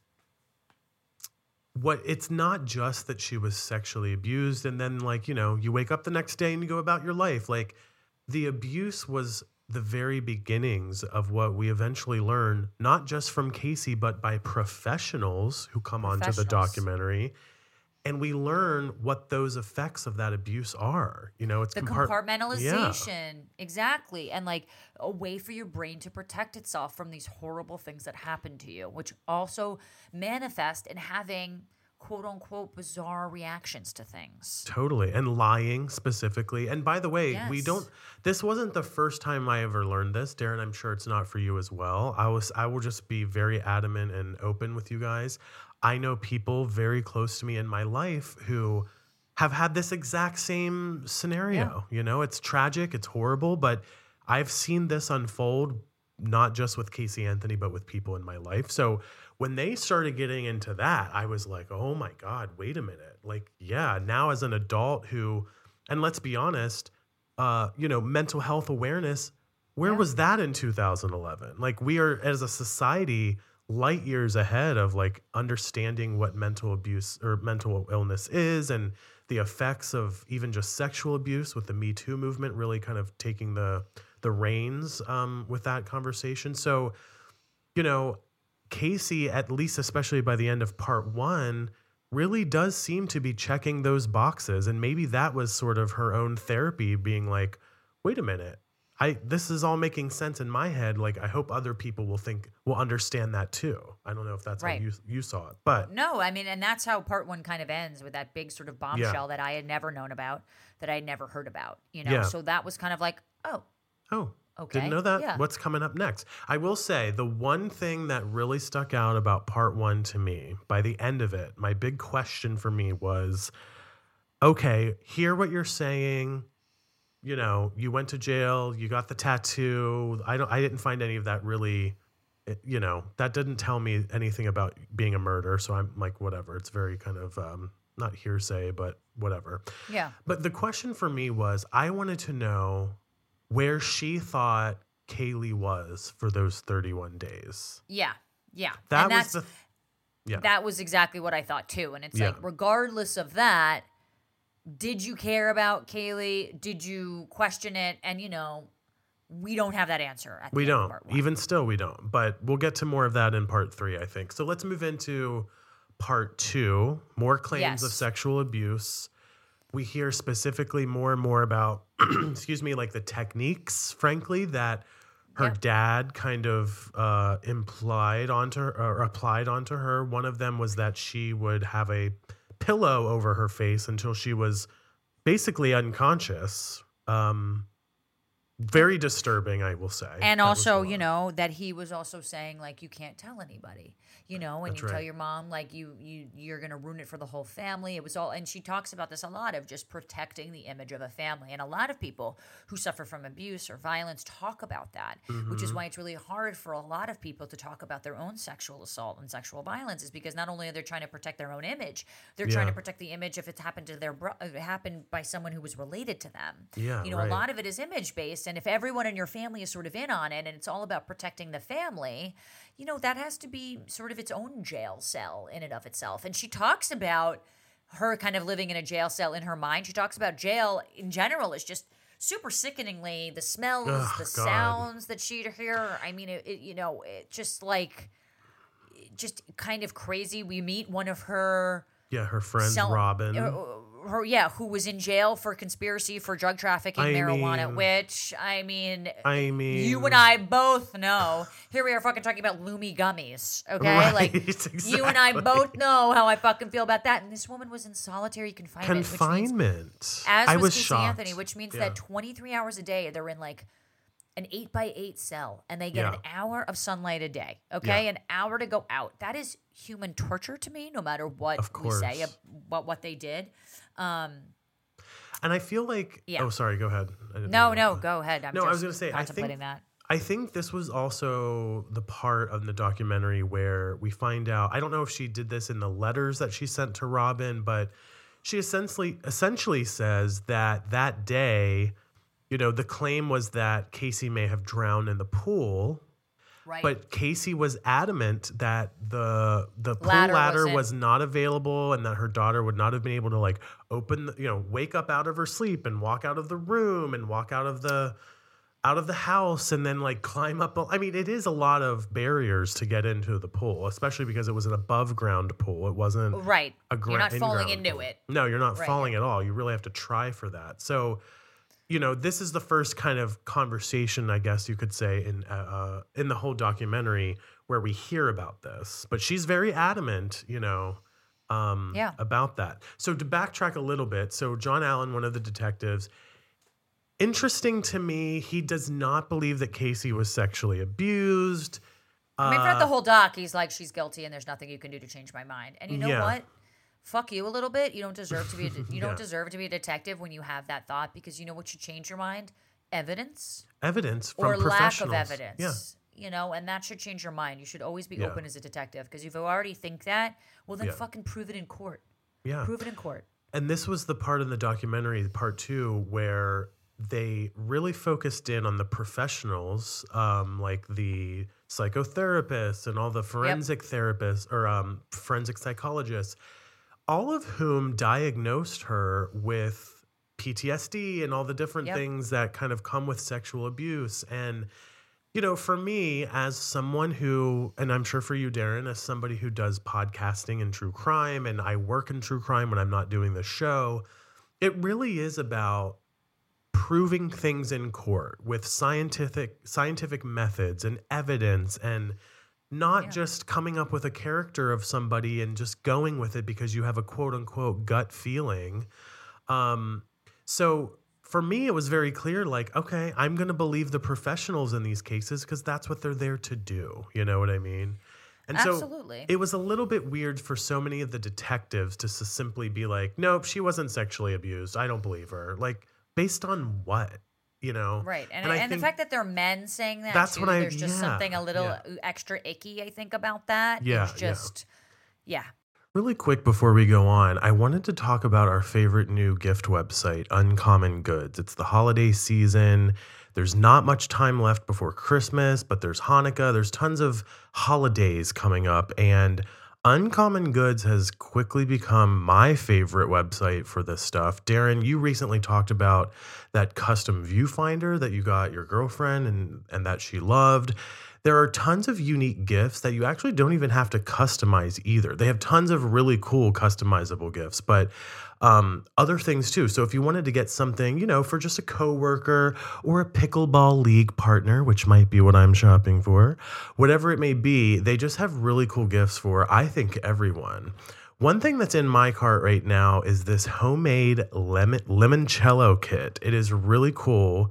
what it's not just that she was sexually abused, and then like you know you wake up the next day and you go about your life. Like the abuse was the very beginnings of what we eventually learn, not just from Casey, but by professionals who come onto the Professionals. documentary. And we learn what those effects of that abuse are. You know, it's The compart- compartmentalization. Yeah. Exactly. And like a way for your brain to protect itself from these horrible things that happen to you, which also manifest in having quote unquote bizarre reactions to things. Totally. And lying specifically. And by the way, we Yes. don't, this wasn't the first time I ever learned this. Darren, I'm sure it's not for you as well. I was, I will just be very adamant and open with you guys. I know people very close to me in my life who have had this exact same scenario. You know, it's tragic, it's horrible, but I've seen this unfold not just with Casey Anthony, but with people in my life. So when they started getting into that, I was like, oh my God, wait a minute. Like, yeah, now as an adult who, and let's be honest, uh, you know, mental health awareness, where Yeah. was that in two thousand eleven? Like we are as a society light years ahead of like understanding what mental abuse or mental illness is and the effects of even just sexual abuse, with the Me Too movement really kind of taking the the reins um, with that conversation. So, you know, Casey, at least especially by the end of part one, really does seem to be checking those boxes. And maybe that was sort of her own therapy, being like, wait a minute, I this is all making sense in my head. Like, I hope other people will think, will understand that too. I don't know if that's Right. how you, you saw it, but No, I mean, and that's how part one kind of ends, with that big sort of bombshell that I had never known about, that I had never heard about, you know? Yeah. So that was kind of like, oh, oh, Okay, didn't know that. yeah. What's coming up next? I will say the one thing that really stuck out about part one to me, by the end of it, my big question for me was, okay, hear what you're saying. You know, you went to jail, you got the tattoo. I don't, I didn't find any of that really, it- you know, that didn't tell me anything about being a murder. So I'm like, whatever. It's very kind of, um, not hearsay, but whatever. yeah. But the question for me was, I wanted to know where she thought Kaylee was for those thirty-one days. Yeah. Yeah. That and was that's, the, yeah. that was exactly what I thought too. And it's Yeah. like, regardless of that, did you care about Kaylee? Did you question it? And, you know, we don't have that answer. At the We end of don't. part one. Even still, we don't. But we'll get to more of that in part three, I think. So let's move into part two, more claims of Yes. sexual abuse. We hear specifically more and more about, excuse me, like the techniques, frankly, that her Yep. dad kind of uh, implied onto her, or applied onto her. One of them was that she would have a pillow over her face until she was basically unconscious. Um, Very disturbing, I will say. And That was a also, lot. you know, that he was also saying like you can't tell anybody, you know, and That's you tell right. your mom like you you you're gonna ruin it for the whole family. It was all, and she talks about this a lot of just protecting the image of a family. And a lot of people who suffer from abuse or violence talk about that, which is Mm-hmm. why it's really hard for a lot of people to talk about their own sexual assault and sexual violence. Is because not only are they trying to protect their own image, they're trying Yeah. to protect the image if it's happened to their bro- if it happened by someone who was related to them. Yeah, you know, right. a lot of it is image based, and if everyone in your family is sort of in on it and it's all about protecting the family, you know, that has to be sort of its own jail cell in and of itself. And she talks about her kind of living in a jail cell in her mind. She talks about jail in general is just super sickeningly, the smells, Ugh, the God. sounds that she'd hear. I mean, it, it you know, it just like just kind of crazy. We meet one of her Yeah, her friend Sell- Robin. uh, her, yeah, who was in jail for conspiracy for drug trafficking, I marijuana, mean- which, I mean, I mean, you and I both know. Here we are fucking talking about Lumi gummies, okay? Right, like, you and I exactly. both know how I fucking feel about that. And this woman was in solitary confinement, which means, confinement. as I was, was Casey shocked. Anthony, which means Yeah. that twenty-three hours a day, they're in like an eight by eight cell, and they get Yeah. an hour of sunlight a day. Okay, Yeah. an hour to go out. That is human torture to me, no matter what Of we say course. about what they did. Um, And I feel like, Yeah. oh, sorry, go ahead. I didn't no, mean no, to- go ahead. I'm No, just I was gonna say, I think- contemplating that. I think this was also the part of the documentary where we find out, I don't know if she did this in the letters that she sent to Robin, but she essentially essentially says that that day, you know, the claim was that Casey may have drowned in the pool. Right. But Casey was adamant that the the pool Ladder ladder, wasn't- was not available and that her daughter would not have been able to like open, the, you know, wake up out of her sleep and walk out of the room and walk out of the out of the house and then like climb up. I mean, it is a lot of barriers to get into the pool, especially because it was an above ground pool. It wasn't right. a gra- You're not falling in-ground into pool. it. No, you're not Right, falling at all. You really have to try for that. So, you know, this is the first kind of conversation, I guess you could say, in uh, uh, in the whole documentary where we hear about this. But she's very adamant, you know, um, Yeah. about that. So to backtrack a little bit, so John Allen, one of the detectives, interesting to me, he does not believe that Casey was sexually abused. I mean, throughout Uh, the whole doc, he's like, she's guilty and there's nothing you can do to change my mind. And you know Yeah. what? Fuck you a little bit. You don't deserve to be a de- you Yeah. don't deserve to be a detective when you have that thought, because you know what should change your mind? Evidence Evidence from or lack of professionals. evidence. Yeah. You know, and that should change your mind. You should always be Yeah. open as a detective, because if you already think that, well then Yeah. fucking prove it in court. Yeah. Prove it in court. And this was the part in the documentary, part two, where they really focused in on the professionals, um, like the psychotherapists and all the forensic therapists or um, forensic psychologists, all of whom diagnosed her with P T S D and all the different Yep. things that kind of come with sexual abuse. And, you know, for me, as someone who, and I'm sure for you, Darren, as somebody who does podcasting and true crime, and I work in true crime when I'm not doing the show, it really is about proving things in court with scientific scientific methods and evidence, and not Yeah. just coming up with a character of somebody and just going with it because you have a quote unquote gut feeling. Um, so for me, it was very clear, like, okay, I'm going to believe the professionals in these cases because that's what they're there to do. You know what I mean? And Absolutely. so it was a little bit weird for so many of the detectives to s- simply be like, nope, she wasn't sexually abused. I don't believe her. Like, based on what? You know? Right. And, I and, the think fact that they're men saying that, that's too, what I- there's just yeah, something a little yeah. extra icky, I think, about that. Yeah, It's yeah. just, yeah. Really quick before we go on, I wanted to talk about our favorite new gift website, Uncommon Goods. It's the holiday season. There's not much time left before Christmas, but there's Hanukkah. There's tons of holidays coming up, and Uncommon Goods has quickly become my favorite website for this stuff. Darren, you recently talked about that custom viewfinder that you got your girlfriend and, and that she loved. There are tons of unique gifts that you actually don't even have to customize either. They have tons of really cool customizable gifts, but um, other things too. So if you wanted to get something, you know, for just a coworker or a pickleball league partner, which might be what I'm shopping for, whatever it may be, they just have really cool gifts for, I think, everyone. One thing that's in my cart right now is this homemade lemon limoncello kit. It is really cool.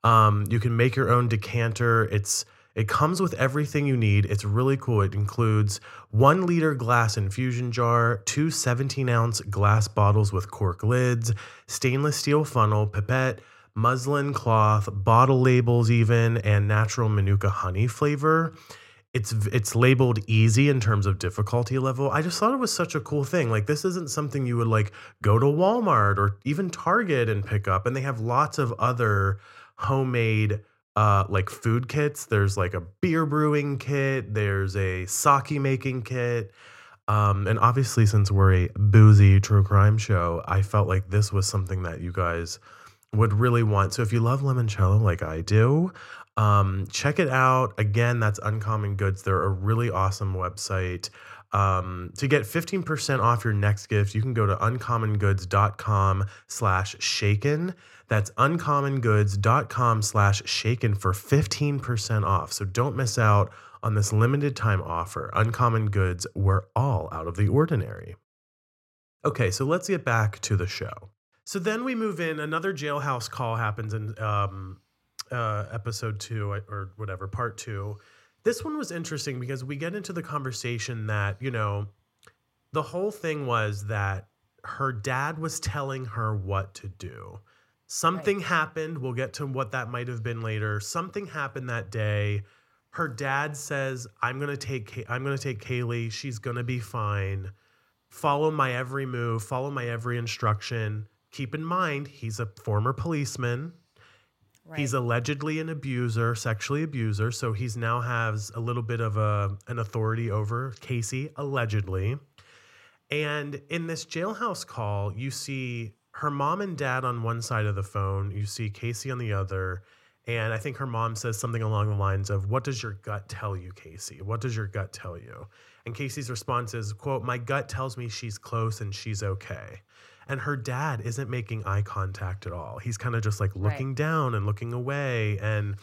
Um, you can make your own decanter. It's It comes with everything you need. It's really cool. It includes one liter glass infusion jar, two seventeen ounce glass bottles with cork lids, stainless steel funnel, pipette, muslin cloth, bottle labels even, and natural Manuka honey flavor. It's it's labeled easy in terms of difficulty level. I just thought it was such a cool thing. Like, this isn't something you would like go to Walmart or even Target and pick up. And they have lots of other homemade uh, like food kits. There's like a beer brewing kit. There's a sake making kit. Um, and obviously, since we're a boozy true crime show, I felt like this was something that you guys would really want. So if you love limoncello like I do, um, check it out. Again, that's Uncommon Goods. They're a really awesome website. Um, to get fifteen percent off your next gift, you can go to uncommongoods.com slash shaken. That's uncommongoods.com slash shaken for fifteen percent off. So don't miss out on this limited time offer. Uncommon Goods, we're all out of the ordinary. Okay, so let's get back to the show. So then we move in. Another jailhouse call happens in um, uh, episode two or whatever, part two. This one was interesting because we get into the conversation that, you know, the whole thing was that her dad was telling her what to do. Something right. happened. We'll get to what that might have been later. Something happened that day. Her dad says, I'm going to take Kay- I'm going to take Kaylee. She's going to be fine. Follow my every move. Follow my every instruction. Keep in mind, he's a former policeman. Right. He's allegedly an abuser, sexually abuser. So he's now has a little bit of a an authority over Casey, allegedly. And in this jailhouse call, you see her mom and dad on one side of the phone. You see Casey on the other. And I think her mom says something along the lines of, what does your gut tell you, Casey? What does your gut tell you? And Casey's response is, quote, my gut tells me she's close and she's okay. And her dad isn't making eye contact at all. He's kind of just like looking right. down and looking away. And,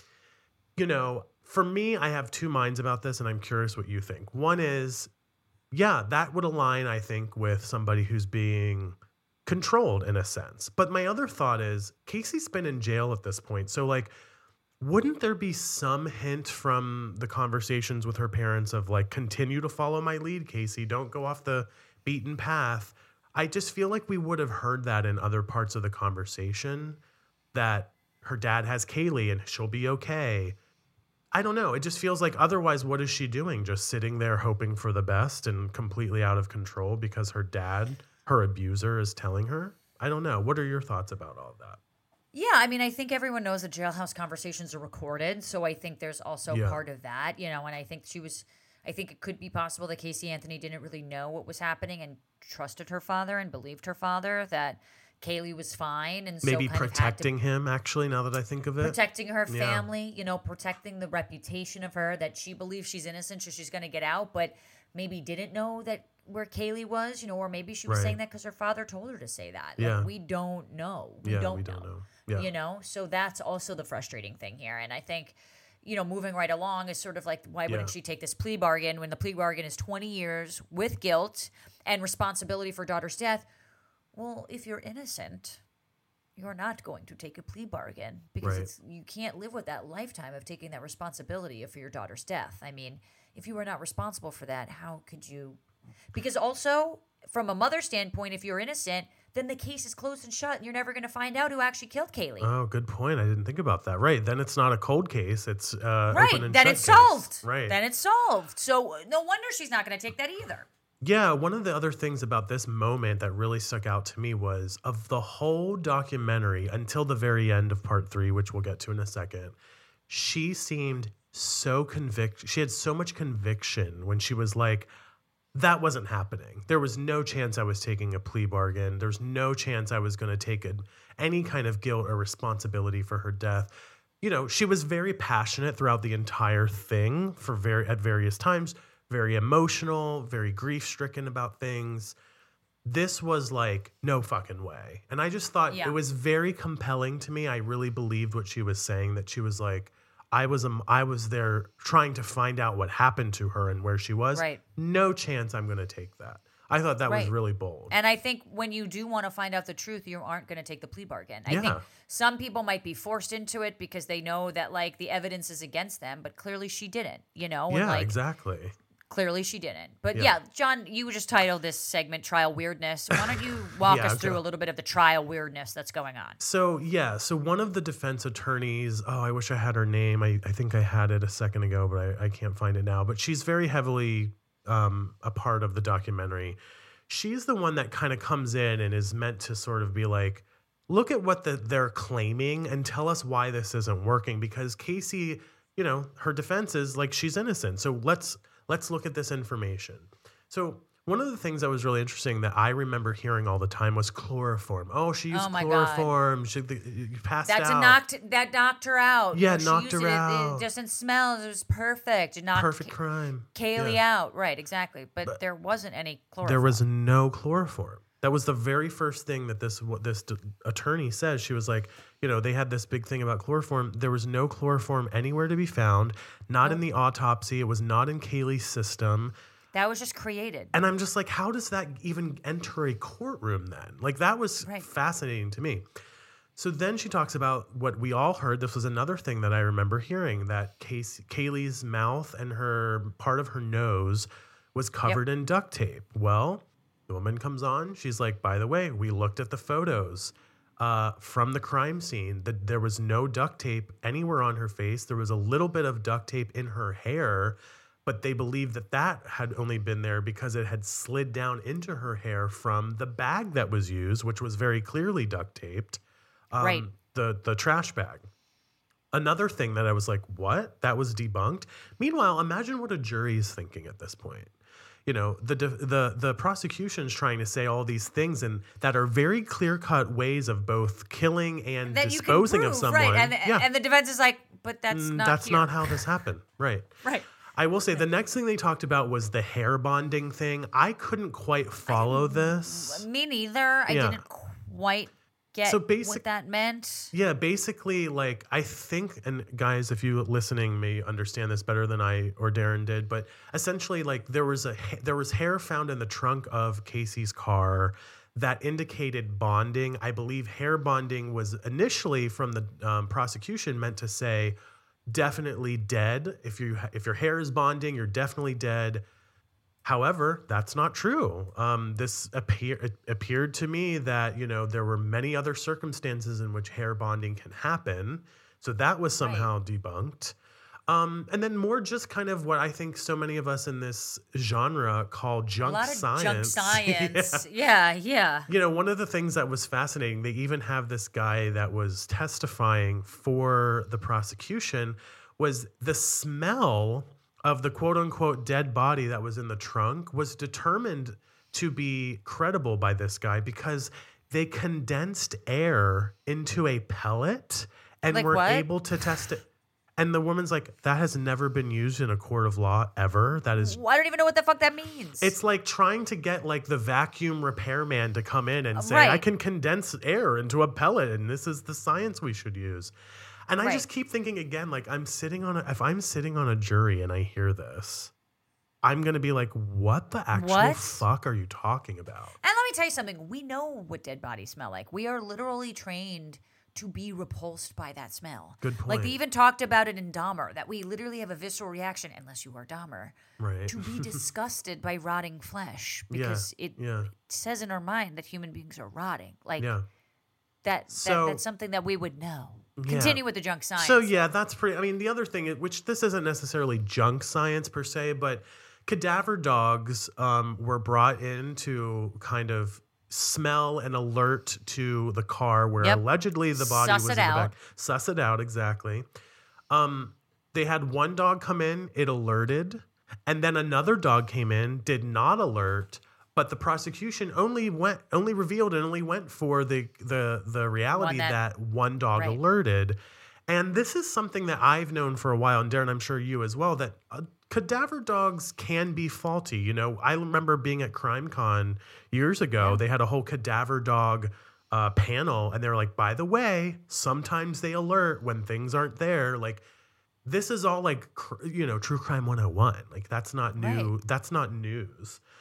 you know, for me, I have two minds about this, and I'm curious what you think. One is, yeah, that would align, I think, with somebody who's being controlled in a sense. But my other thought is, Casey's been in jail at this point. So, like, wouldn't there be some hint from the conversations with her parents of, like, continue to follow my lead, Casey? Don't go off the beaten path. I just feel like we would have heard that in other parts of the conversation, that her dad has Kaylee and she'll be okay. I don't know. It just feels like otherwise, what is she doing? Just sitting there hoping for the best and completely out of control because her dad, her abuser, is telling her? I don't know. What are your thoughts about all of that? Yeah, I mean, I think everyone knows that jailhouse conversations are recorded. So I think there's also yeah. part of that, you know, and I think she was... I think it could be possible that Casey Anthony didn't really know what was happening and trusted her father and believed her father, that Kaylee was fine. And maybe so kind protecting of had to, him, actually, now that I think of it. Protecting her family, yeah. you know, protecting the reputation of her, that she believes she's innocent, so she's going to get out, but maybe didn't know that where Kaylee was, you know, or maybe she was right. saying that because her father told her to say that. Yeah. Like, we don't know. We yeah, don't we know. don't know. Yeah. You know, so that's also the frustrating thing here. And I think, you know, moving right along is sort of like, why wouldn't yeah. she take this plea bargain when the plea bargain is twenty years with guilt and responsibility for daughter's death? Well, if you're innocent, you're not going to take a plea bargain because right. it's, you can't live with that lifetime of taking that responsibility for your daughter's death. I mean, if you were not responsible for that, how could you? Because also, from a mother's standpoint, if you're innocent, then the case is closed and shut, and you're never going to find out who actually killed Kaylee. Oh, good point. I didn't think about that. Right. Then it's not a cold case. It's uh, right. open and Then shut it's case. solved. Right. Then it's solved. So no wonder she's not going to take that either. Yeah. One of the other things about this moment that really stuck out to me was, of the whole documentary until the very end of part three, which we'll get to in a second, she seemed so convict. She had so much conviction when she was like, that wasn't happening. There was no chance I was taking a plea bargain. There's no chance I was going to take a, any kind of guilt or responsibility for her death. You know, she was very passionate throughout the entire thing for very at various times, very emotional, very grief-stricken about things. This was like, no fucking way. And I just thought yeah. it was very compelling to me. I really believed what she was saying, that she was like, I was um, I was there trying to find out what happened to her and where she was. Right. No chance I'm going to take that. I thought that was Right. really bold. And I think when you do want to find out the truth, you aren't going to take the plea bargain. I Yeah. think some people might be forced into it because they know that like the evidence is against them, but clearly she didn't, you know? And, yeah, like, exactly. clearly she didn't. But Yeah. yeah. John, you just titled this segment Trial Weirdness. Why don't you walk Yeah, us okay. through a little bit of the trial weirdness that's going on? So, yeah, so one of the defense attorneys, oh, I wish I had her name. I, I think I had it a second ago, but I, I can't find it now. But she's very heavily um, a part of the documentary. She's the one that kind of comes in and is meant to sort of be like, look at what the, they're claiming and tell us why this isn't working. Because Casey, you know, her defense is like she's innocent. So let's let's look at this information. So one of the things that was really interesting that I remember hearing all the time was chloroform. Oh, she used Oh my God. chloroform. She the, you passed That's out. a knocked that knocked her out. Yeah, she knocked used her it, it- out. It doesn't smell. It was perfect. It knocked Perfect Ka- crime. Kaylee Yeah. out. Right, exactly. But, there wasn't any chloroform. There was no chloroform. That was the very first thing that this what this d- attorney says. She was like, you know, they had this big thing about chloroform. There was no chloroform anywhere to be found. Not in the autopsy. It was not in Kaylee's system. That was just created. And I'm just like, how does that even enter a courtroom then? Like, that was Right. fascinating to me. So then she talks about what we all heard. This was another thing that I remember hearing, that Casey, Kaylee's mouth and her part of her nose was covered in duct tape. Well, the woman comes on. She's like, by the way, we looked at the photos uh, from the crime scene. That there was no duct tape anywhere on her face. There was a little bit of duct tape in her hair, but they believe that that had only been there because it had slid down into her hair from the bag that was used, which was very clearly duct taped. Um, Right. The, the trash bag. Another thing that I was like, what? That was debunked? Meanwhile, imagine what a jury is thinking at this point. You know, the the the prosecution's trying to say all these things and that are very clear-cut ways of both killing and that you can disposing prove, of someone. right? And, yeah. and the defense is like, but that's Mm, not that's here. not how this happened. Right. Right. I will say the next thing they talked about was the hair bonding thing. I couldn't quite follow this. Me neither. I Yeah. didn't quite get So basic- what that meant. Yeah, basically, like, I think, and guys, if you listening may understand this better than I or Darren did, but essentially, like, there was a ha- there was hair found in the trunk of Casey's car that indicated bonding. I believe hair bonding was initially from the um, prosecution meant to say definitely dead. If you if your hair is bonding, you're definitely dead. However, that's not true. Um, this appear, it appeared to me that, you know, there were many other circumstances in which hair bonding can happen. So that was somehow debunked. Um, and then more just kind of what I think so many of us in this genre call junk A lot of science. junk science. yeah. yeah, yeah. You know, one of the things that was fascinating, they even have this guy that was testifying for the prosecution, was the smell of the quote unquote dead body that was in the trunk was determined to be credible by this guy because they condensed air into a pellet and Like were what? able to test it. And the woman's like, that has never been used in a court of law ever. That is I don't even know what the fuck that means. it's like trying to get like the vacuum repairman to come in and say, right. I can condense air into a pellet and this is the science we should use. And I Right. just keep thinking again, like I'm sitting on a, if I'm sitting on a jury and I hear this, I'm going to be like, what the actual What? fuck are you talking about? And let me tell you something. We know what dead bodies smell like. We are literally trained to be repulsed by that smell. Good Like they point. even talked about it in Dahmer, that we literally have a visceral reaction, unless you are Dahmer, Right. to be disgusted by rotting flesh Yeah, because it yeah. says in our mind that human beings are rotting. Like Yeah. that, So- that that's something that we would know. Yeah. Continue with the junk science. So yeah, that's pretty. I mean, the other thing, which this isn't necessarily junk science per se, but cadaver dogs um, were brought in to kind of smell and alert to the car where Yep. allegedly the body Suss was it in the out. back. Suss it out, exactly. Um, they had one dog come in, it alerted, and then another dog came in, did not alert. But the prosecution only went, only revealed, and only went for the the the reality One that- that, one dog right. alerted. And this is something that I've known for a while, and Darren, I'm sure you as well, that uh, cadaver dogs can be faulty. You know, I remember being at CrimeCon years ago. Yeah. They had a whole cadaver dog uh, panel, and they're like, by the way, sometimes they alert when things aren't there. Like, this is all like, cr- you know, true crime one oh one. Like, that's not new. Right. That's not news.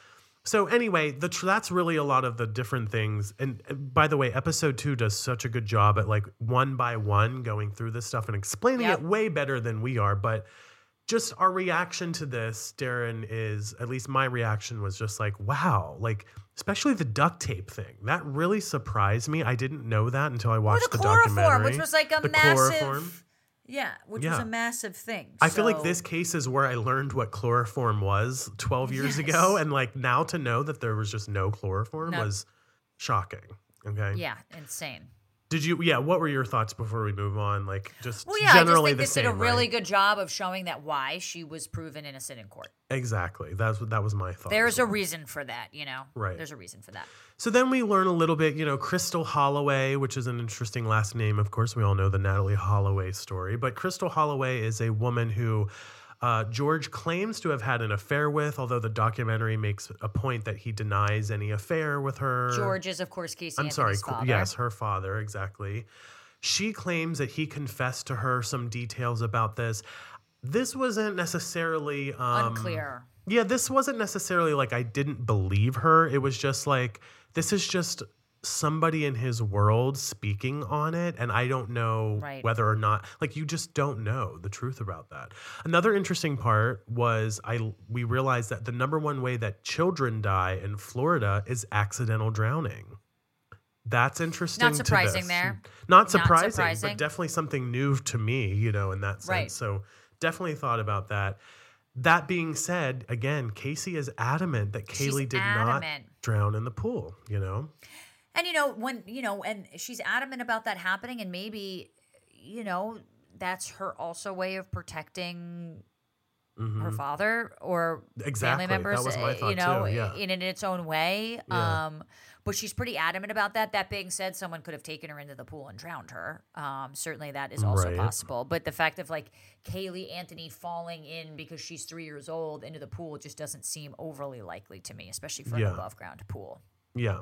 So anyway, the tr- that's really a lot of the different things. And uh, by the way, episode two does such a good job at like one by one going through this stuff and explaining Yep. it way better than we are. But just our reaction to this, Darren, is at least my reaction was just like, wow, like especially the duct tape thing. That really surprised me. I didn't know that until I Or watched the the, chloroform, documentary. which was like a The massive, chloroform. yeah, which was Yeah. a massive thing. I feel like So- this case is where I learned what chloroform was twelve years Yes. ago. And like now to know that there was just no chloroform No. was shocking. Okay. yeah, insane. Did you, yeah, what were your thoughts before we move on? Like just Well, yeah, I just generally think the this same, did a really right? good job of showing that why she was proven innocent in court. Exactly. That's what, that was my thought. There's as a well. reason for that, you know? Right. There's a reason for that. So then we learn a little bit, you know, Crystal Holloway, which is an interesting last name. Of course, we all know the Natalie Holloway story. But Crystal Holloway is a woman who uh, George claims to have had an affair with, although the documentary makes a point that he denies any affair with her. George is, of course, Casey I'm sorry. Anthony's co- father. Yes, her father, exactly. She claims that he confessed to her some details about this. This wasn't necessarily um, Unclear. Yeah, this wasn't necessarily like I didn't believe her. It was just like, this is just somebody in his world speaking on it. And I don't know Right. whether or not, like, you just don't know the truth about that. Another interesting part was I we realized that the number one way that children die in Florida is accidental drowning. That's interesting. Not surprising to this. there. Not Not surprising, surprising. but definitely something new to me, you know, in that sense. Right. So definitely thought about that. That being said, again, Casey is adamant that She's Kaylee did adamant. not drown in the pool, you know? And, you know, when, you know, and she's adamant about that happening, and maybe, you know, that's her also way of protecting her father or Mm-hmm. Exactly. family members, That was my uh, thought you know, too, yeah. in, in its own way. Yeah. Um, but she's pretty adamant about that. That being said, someone could have taken her into the pool and drowned her. Um, certainly that is also Right. possible. But the fact of like Kaylee Anthony falling in because she's three years old into the pool just doesn't seem overly likely to me, especially for Yeah. an above ground pool. Yeah.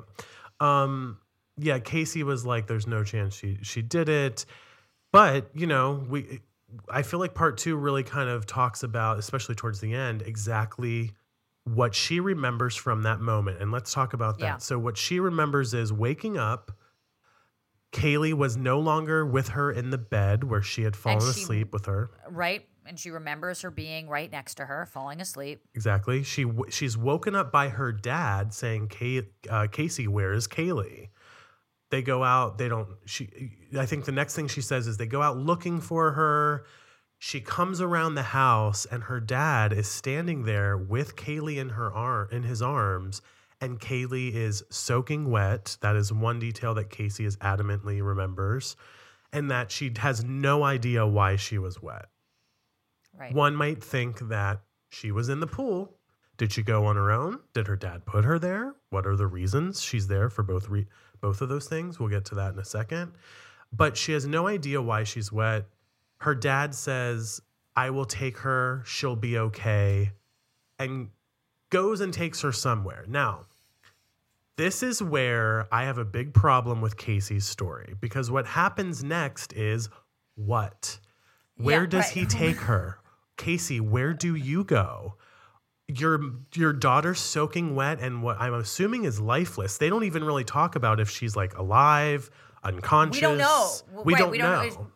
Um, yeah, Casey was like, there's no chance she she did it. But, you know, we I feel like part two really kind of talks about, especially towards the end, exactly what she remembers from that moment. And let's talk about that. Yeah. So what she remembers is waking up. Kaylee was no longer with her in the bed where she had fallen she- asleep with her. Right? And she remembers her being right next to her, falling asleep. Exactly. She w- she's woken up by her dad saying, Kay, uh, "Casey, where is Kaylee?" They go out. They don't. She. I think the next thing she says is they go out looking for her. She comes around the house, and her dad is standing there with Kaylee in her arm, in his arms, and Kaylee is soaking wet. That is one detail that Casey is adamantly remembers, and that she has no idea why she was wet. Right. One might think that she was in the pool. Did she go on her own? Did her dad put her there? What are the reasons she's there for both re- both of those things? We'll get to that in a second. But she has no idea why she's wet. Her dad says, "I will take her. She'll be okay," and goes and takes her somewhere. Now, this is where I have a big problem with Casey's story, because what happens next is what? Where Yeah, does right. he take her? Casey, where do you go? Your your daughter's soaking wet and what I'm assuming is lifeless. They don't even really talk about if she's like alive, unconscious. We don't know. We Right, don't we don't know. know.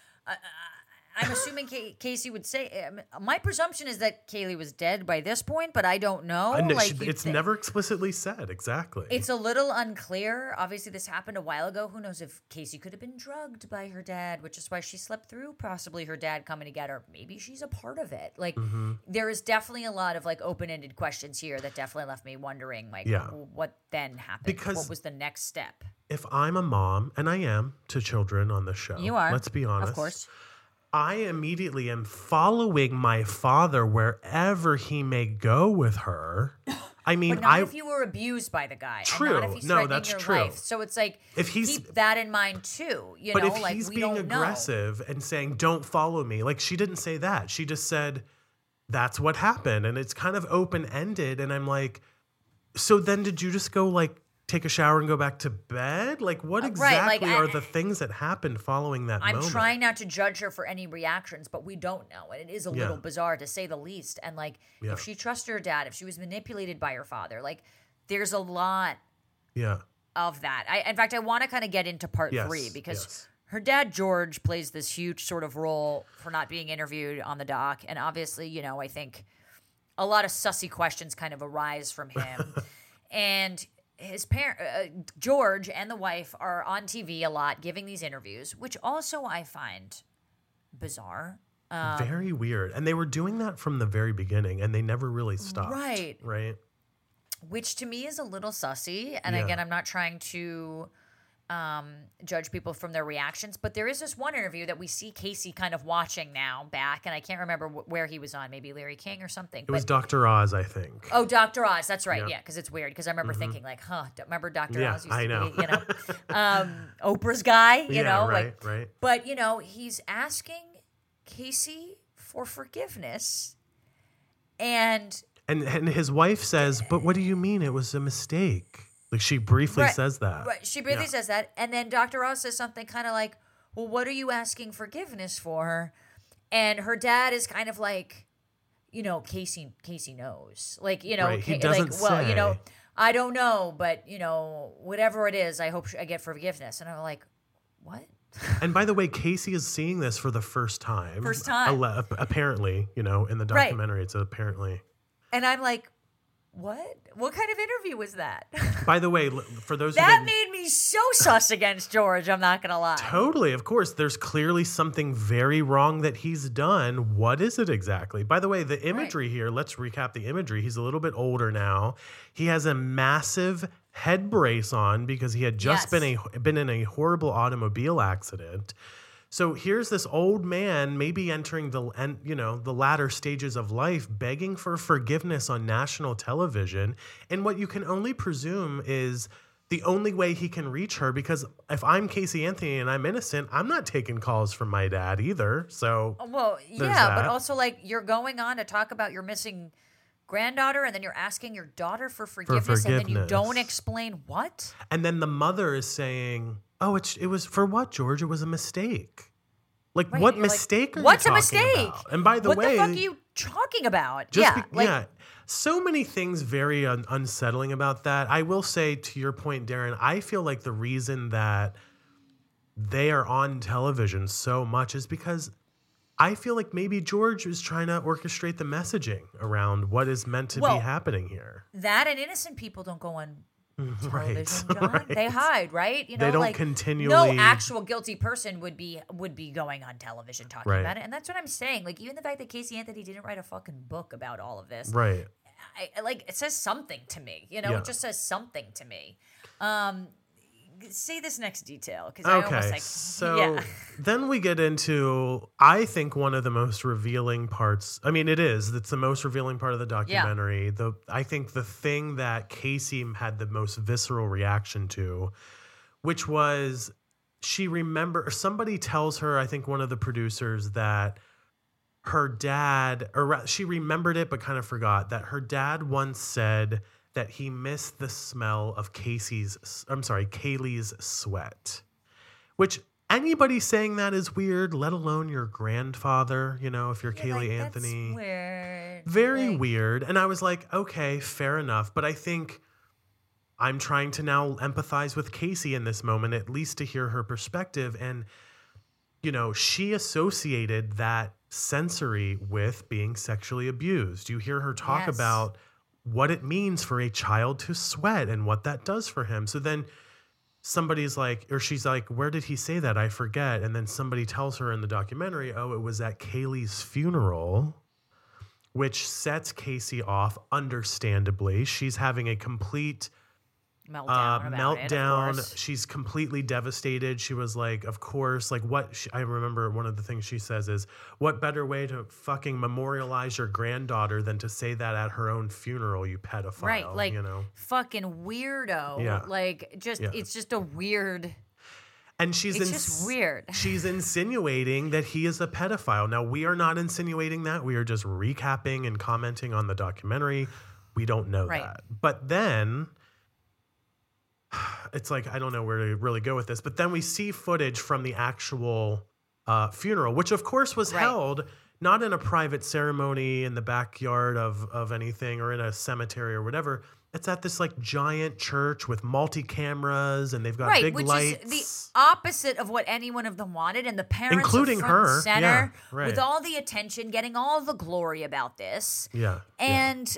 I'm assuming Kay- Casey would say. um, My presumption is that Kaylee was dead by this point, but I don't know. I know, like she- you'd it's think- never explicitly said exactly. It's a little unclear. Obviously, this happened a while ago. Who knows if Casey could have been drugged by her dad, which is why she slept through possibly her dad coming to get her. Maybe she's a part of it. Like, Mm-hmm. there is definitely a lot of like open-ended questions here that definitely left me wondering, like, Yeah. what then happened? Because- what was the next step? If I'm a mom, and I am to children on the show, You are. let's be honest. Of course. I immediately am following my father wherever he may go with her. I mean, But not I if you were abused by the guy. True. And not if he's No, threatening that's your true. life. So it's like, If he's- keep that in mind too. You but know, if like he's we being don't aggressive and saying, "Don't follow me," like she didn't say that. She just said, "That's what happened," and it's kind of open ended. And I'm like, so then did you just go like take a shower and go back to bed? Like, what Uh, exactly right, like, I- are the things that happened following that I'm moment? trying not to judge her for any reactions, but we don't know. And it is a Yeah. little bizarre to say the least. And like, Yeah. if she trusted her dad, if she was manipulated by her father, like, there's a lot Yeah. of that. I, in fact, I want to kind of get into part Yes, three because yes. her dad, George, plays this huge sort of role for not being interviewed on the doc. And obviously, you know, I think a lot of sussy questions kind of arise from him. And his parent, uh, George and the wife are on T V a lot giving these interviews, which also I find bizarre. Um, Very weird. And they were doing that from the very beginning and they never really stopped. Right. Right. Which to me is a little sussy. And Yeah. again, I'm not trying to um, judge people from their reactions, but there is this one interview that we see Casey kind of watching now back, and I can't remember wh- where he was on, maybe Larry King or something. It was Doctor Oz, I think. Oh, Doctor Oz. That's right. Yeah. Yeah, because it's weird. Because I remember thinking, like, huh, d- remember Doctor Yeah, Oz used I to know. be, you know, um, Oprah's guy, you Yeah, know? right, like, right. But, you know, he's asking Casey for forgiveness. And And and his wife says, "But what do you mean it was a mistake?" Like she briefly Right, says that. Right. She briefly Yeah. says that. And then Doctor Oz says something kind of like, well, what are you asking forgiveness for? And her dad is kind of like, you know, Casey Casey knows. Like, you know, Right, he Ca- doesn't like, well, you know, say. I don't know, but, you know, whatever it is, I hope I get forgiveness. And I'm like, what? And by the way, Casey is seeing this for the first time. First time. Ale- apparently, you know, in the Right. documentary, it's apparently. And I'm like, what? What kind of interview was that? By the way, l- for those That who didn't, made me so sus against George, I'm not going to lie. totally, of course, there's clearly something very wrong that he's done. What is it exactly? By the way, the imagery here, let's recap the imagery. He's a little bit older now. He has a massive head brace on because he had just Yes. been a been in a horrible automobile accident. So here's this old man, maybe entering the and you know the latter stages of life, begging for forgiveness on national television, and what you can only presume is the only way he can reach her. Because if I'm Casey Anthony and I'm innocent, I'm not taking calls from my dad either. So Well, There's yeah, but that. also like you're going on to talk about your missing granddaughter, and then you're asking your daughter for forgiveness, and then you forgiveness. don't explain what. and then the mother is saying, "Oh, it's it was for what, George? It was a mistake." Like Right, what and you're like, mistake are What's you a talking mistake? about? And by the what way, the fuck are you talking about? Just yeah, be- like, yeah. So many things very un- unsettling about that. I will say, to your point, Darren, I feel like the reason that they are on television so much is because I feel like maybe George is trying to orchestrate the messaging around what is meant to Well, be happening here. that and innocent people don't go on television, Right, John. right. They hide, right? You know, They don't like, continually- No actual guilty person would be would be going on television talking Right. about it, and that's what I'm saying. Like, even the fact that Casey Anthony didn't write a fucking book about all of this, Right. I, I- like it says something to me. You know, Yeah. it just says something to me. Um, say this next detail because I Okay, almost like so yeah. then we get into, I think, one of the most revealing parts. I mean, it is. It's the most revealing part of the documentary. The I think the thing that Casey had the most visceral reaction to, which was she remember somebody tells her, I think one of the producers, that her dad, or ra- she remembered it but kind of forgot, that her dad once said that he missed the smell of Casey's, I'm sorry, Kaylee's sweat. Which anybody saying that is weird, let alone your grandfather, you know, if you're You're Kaylee like, that's Anthony. weird. Very Like, weird. And I was like, okay, fair enough. But I think I'm trying to now empathize with Casey in this moment, at least to hear her perspective. And, you know, she associated that sensory with being sexually abused. You hear her talk Yes. about what it means for a child to sweat and what that does for him. So then somebody's like, or she's like, where did he say that? I forget. And then somebody tells her in the documentary, oh, it was at Kaylee's funeral, which sets Casey off, understandably. She's having a complete meltdown. uh, about it, of meltdown. course. She's completely devastated. She was like, of course, like what she, I remember one of the things she says is, what better way to fucking memorialize your granddaughter than to say that at her own funeral, you pedophile, Right, like you know? fucking weirdo. Yeah. Like just Yeah. it's just a weird. And she's It's ins- just weird. She's insinuating that he is a pedophile. Now, we are not insinuating that. We are just recapping and commenting on the documentary. We don't know Right. that. But then it's like, I don't know where to really go with this, but then we see footage from the actual uh, funeral, which of course was Right. held not in a private ceremony in the backyard of, of anything or in a cemetery or whatever. It's at this like giant church with multi-cameras and they've got Right, big which lights. is the opposite of what any one of them wanted, and the parents, Including are front her, and center, yeah, right. with all the attention, getting all the glory about this. yeah. yeah. And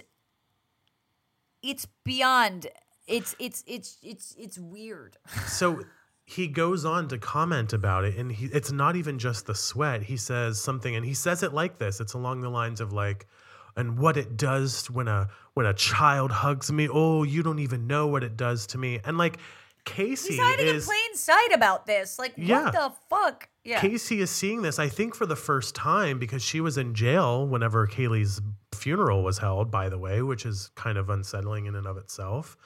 it's beyond. It's it's it's it's it's weird. So he goes on to comment about it, and he, it's not even just the sweat. He says something, and he says it like this. It's along the lines of like, and what it does when a when a child hugs me. Oh, you don't even know what it does to me. And like Casey He's hiding is in plain sight about this. Like, Yeah. what the fuck? Yeah. Casey is seeing this, I think, for the first time because she was in jail whenever Kaylee's funeral was held, by the way, which is kind of unsettling in and of itself.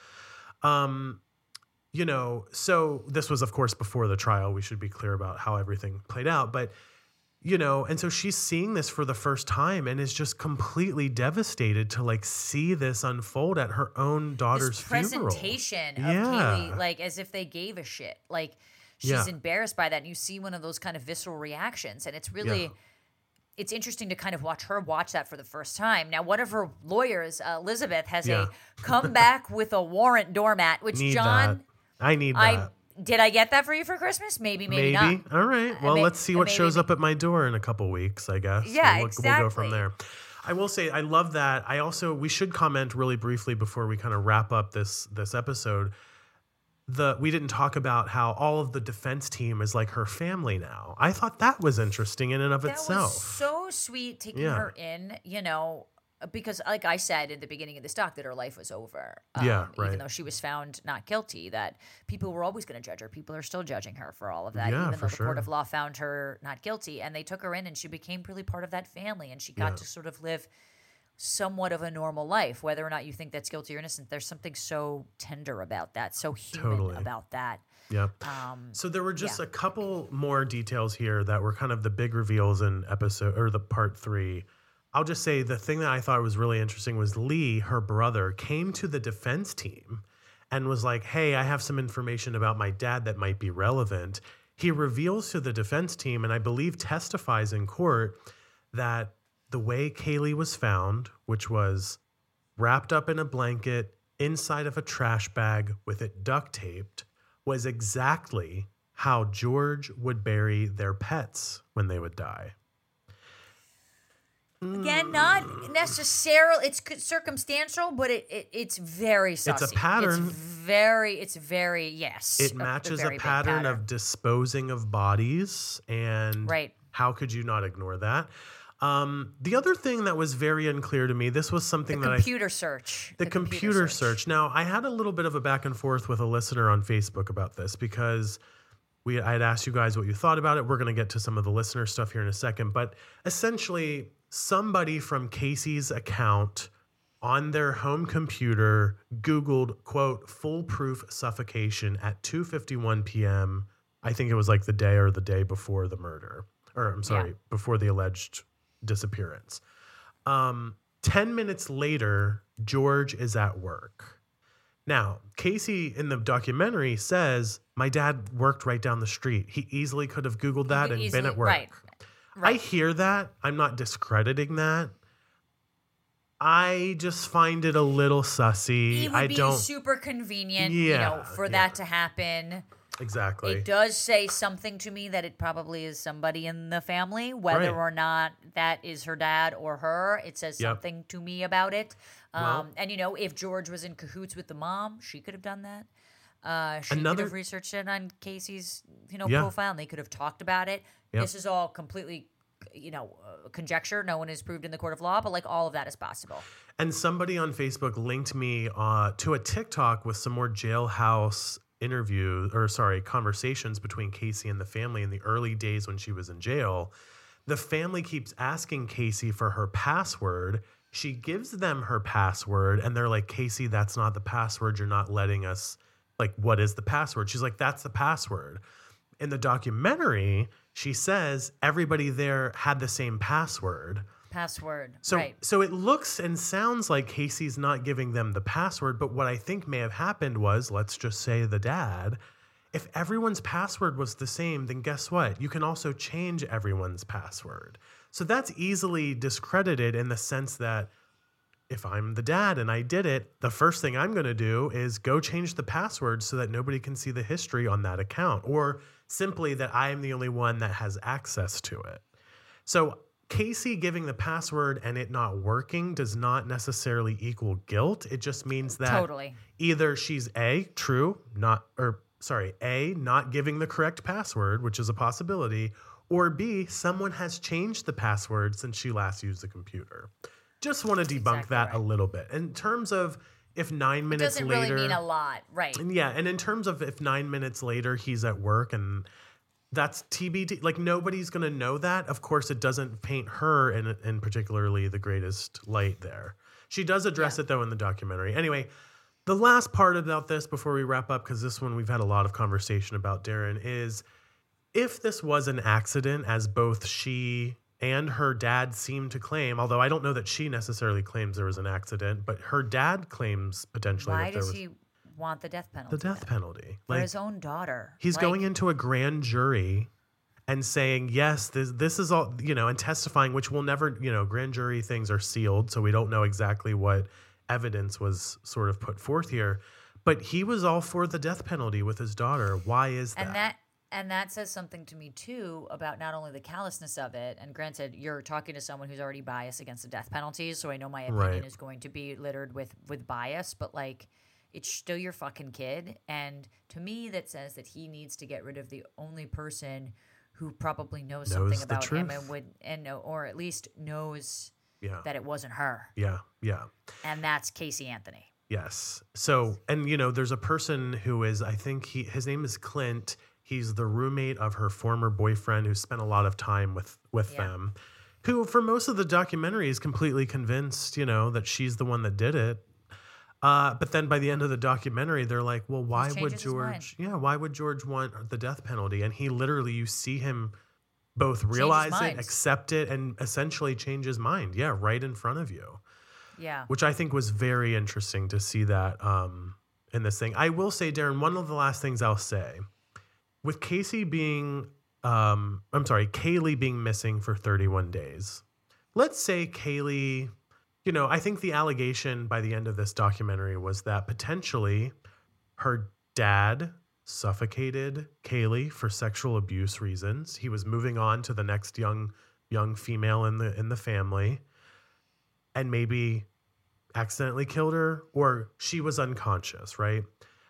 Um, you know, so this was, of course, before the trial. We should be clear about how everything played out. But, you know, and so she's seeing this for the first time and is just completely devastated to like see this unfold at her own daughter's this funeral. presentation of Yeah. Kaylee, like as if they gave a shit. Like she's Yeah. embarrassed by that, and you see one of those kind of visceral reactions, and it's really. Yeah. It's interesting to kind of watch her watch that for the first time. Now, one of her lawyers, uh, Elizabeth, has Yeah. a come back with a warrant doormat, which Need John, that. I need I that. did I get that for you for Christmas? Maybe, maybe, Maybe. not. All right. Well, may- let's see uh, what maybe- shows up at my door in a couple weeks, I guess. Yeah, we'll, We'll go from exactly. there. I will say I love that. I also we should comment really briefly before we kind of wrap up this this episode. The we didn't talk about how all of the defense team is like her family now. I thought that was interesting in and of That itself. was so sweet taking Yeah. her in, you know, because like I said in the beginning of this doc that her life was over. Yeah, right. Even though she was found not guilty, that people were always going to judge her. People are still judging her for all of that, Yeah, even for though the court sure. of law found her not guilty. And they took her in and she became really part of that family, and she got Yeah. to sort of live somewhat of a normal life. Whether or not you think that's guilty or innocent, there's something so tender about that, so human Totally. about that. Yep. Um, So there were just yeah. a couple more details here that were kind of the big reveals in episode or the part three. I'll just say the thing that I thought was really interesting was Lee, her brother, came to the defense team and was like, hey, I have some information about my dad that might be relevant. He reveals to the defense team, and I believe testifies in court, that the way Kaylee was found, which was wrapped up in a blanket inside of a trash bag with it duct taped, was exactly how George would bury their pets when they would die. Again, not necessarily. It's c- circumstantial, but it, it it's very sussy. It's a pattern. It's very. It's very yes. It matches a very big pattern of disposing of bodies, and Right. how could you not ignore that? Um, the other thing that was very unclear to me, this was something the that computer search. I the, computer, search. Now, I had a little bit of a back and forth with a listener on Facebook about this because we I had asked you guys what you thought about it. We're going to get to some of the listener stuff here in a second, but essentially, somebody from Casey's account on their home computer Googled, quote, foolproof suffocation at two fifty-one p.m. I think it was like the day or the day before the murder. Or I'm sorry, Yeah. before the alleged disappearance. Um, ten minutes later, George is at work. Now, Casey in the documentary says, my dad worked right down the street. He easily could have Googled that could and easily- been at work. right. I Right. hear that. I'm not discrediting that. I just find it a little sussy. It would I be don't super convenient, you Yeah, know, for yeah. that to happen. exactly. It does say something to me that it probably is somebody in the family, whether Right. or not that is her dad or her. It says Yep. something to me about it. Um, Well- and you know, if George was in cahoots with the mom, she could have done that. Uh, she Another- could have researched it on Casey's, you know, Yeah. profile, and they could have talked about it. Yep. This is all completely, you know, uh, conjecture. No one is proved in the court of law, but like all of that is possible. And somebody on Facebook linked me uh, to a TikTok with some more jailhouse interviews, or sorry, conversations between Casey and the family in the early days when she was in jail. The family keeps asking Casey for her password. She gives them her password, and they're like, Casey, that's not the password. You're not letting us, like, what is the password? She's like, that's the password. In the documentary, she says everybody there had the same password. Password. So, right. so it looks and sounds like Casey's not giving them the password, but what I think may have happened was, let's just say the dad, if everyone's password was the same, then guess what? You can also change everyone's password. So that's easily discredited in the sense that if I'm the dad and I did it, the first thing I'm going to do is go change the password so that nobody can see the history on that account, or simply that I am the only one that has access to it. So Casey giving the password and it not working does not necessarily equal guilt. It just means that Totally. either she's A, true, not, or sorry, A, not giving the correct password, which is a possibility, or B, someone has changed the password since she last used the computer. Just want to debunk Exactly that right. a little bit. In terms of if nine It minutes doesn't later, really mean a lot. Right. and yeah, and in terms of if nine minutes later he's at work and that's T B D, like nobody's going to know that. Of course, it doesn't paint her in, in particularly the greatest light there. She does address Yeah. it though in the documentary. Anyway, the last part about this before we wrap up, because this one we've had a lot of conversation about, Darren, is if this was an accident, as both she and her dad seem to claim, although I don't know that she necessarily claims there was an accident, but her dad claims potentially Why that there does was he want the death penalty? the death then? penalty. For Like his own daughter. he's Like, going into a grand jury and saying, yes, this this is all, you know, and testifying, which will never, you know, grand jury things are sealed, so we don't know exactly what evidence was sort of put forth here. But he was all for the death penalty with his daughter. Why is that? And that and that says something to me too about not only the callousness of it. And granted, you're talking to someone who's already biased against the death penalty, so I know my opinion Right. is going to be littered with with bias. But like, it's still your fucking kid, and to me, that says that he needs to get rid of the only person who probably knows, Knows something the about him truth. and would and know, or at least knows yeah. that it wasn't her, Yeah. Yeah. and that's Casey Anthony. Yes. So, and you know, there's a person who is, I think he, his name is Clint. He's the roommate of her former boyfriend who spent a lot of time with, with Yeah. them, who for most of the documentary is completely convinced, you know, that she's the one that did it. Uh, but then by the end of the documentary, they're like, well, why would changes his mind. George, yeah, why would George want the death penalty? And he literally, you see him both realize it, mind. accept it, and essentially change his mind. Yeah. Right in front of you. Yeah. Which I think was very interesting to see that um, in this thing. I will say, Darren, one of the last things I'll say, with Casey being, um, I'm sorry, Kaylee being missing for thirty-one days. Let's say Kaylee, you know, I think the allegation by the end of this documentary was that potentially her dad suffocated Kaylee for sexual abuse reasons. He was moving on to the next young young female in the in the family, and maybe accidentally killed her, or she was unconscious, right?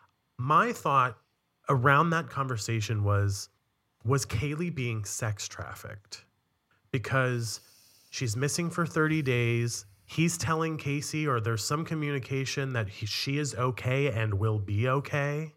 My thought around that conversation was, was Kaylee being sex trafficked? Because she's missing for thirty days. He's telling Casey, or there's some communication that he, she is okay and will be okay.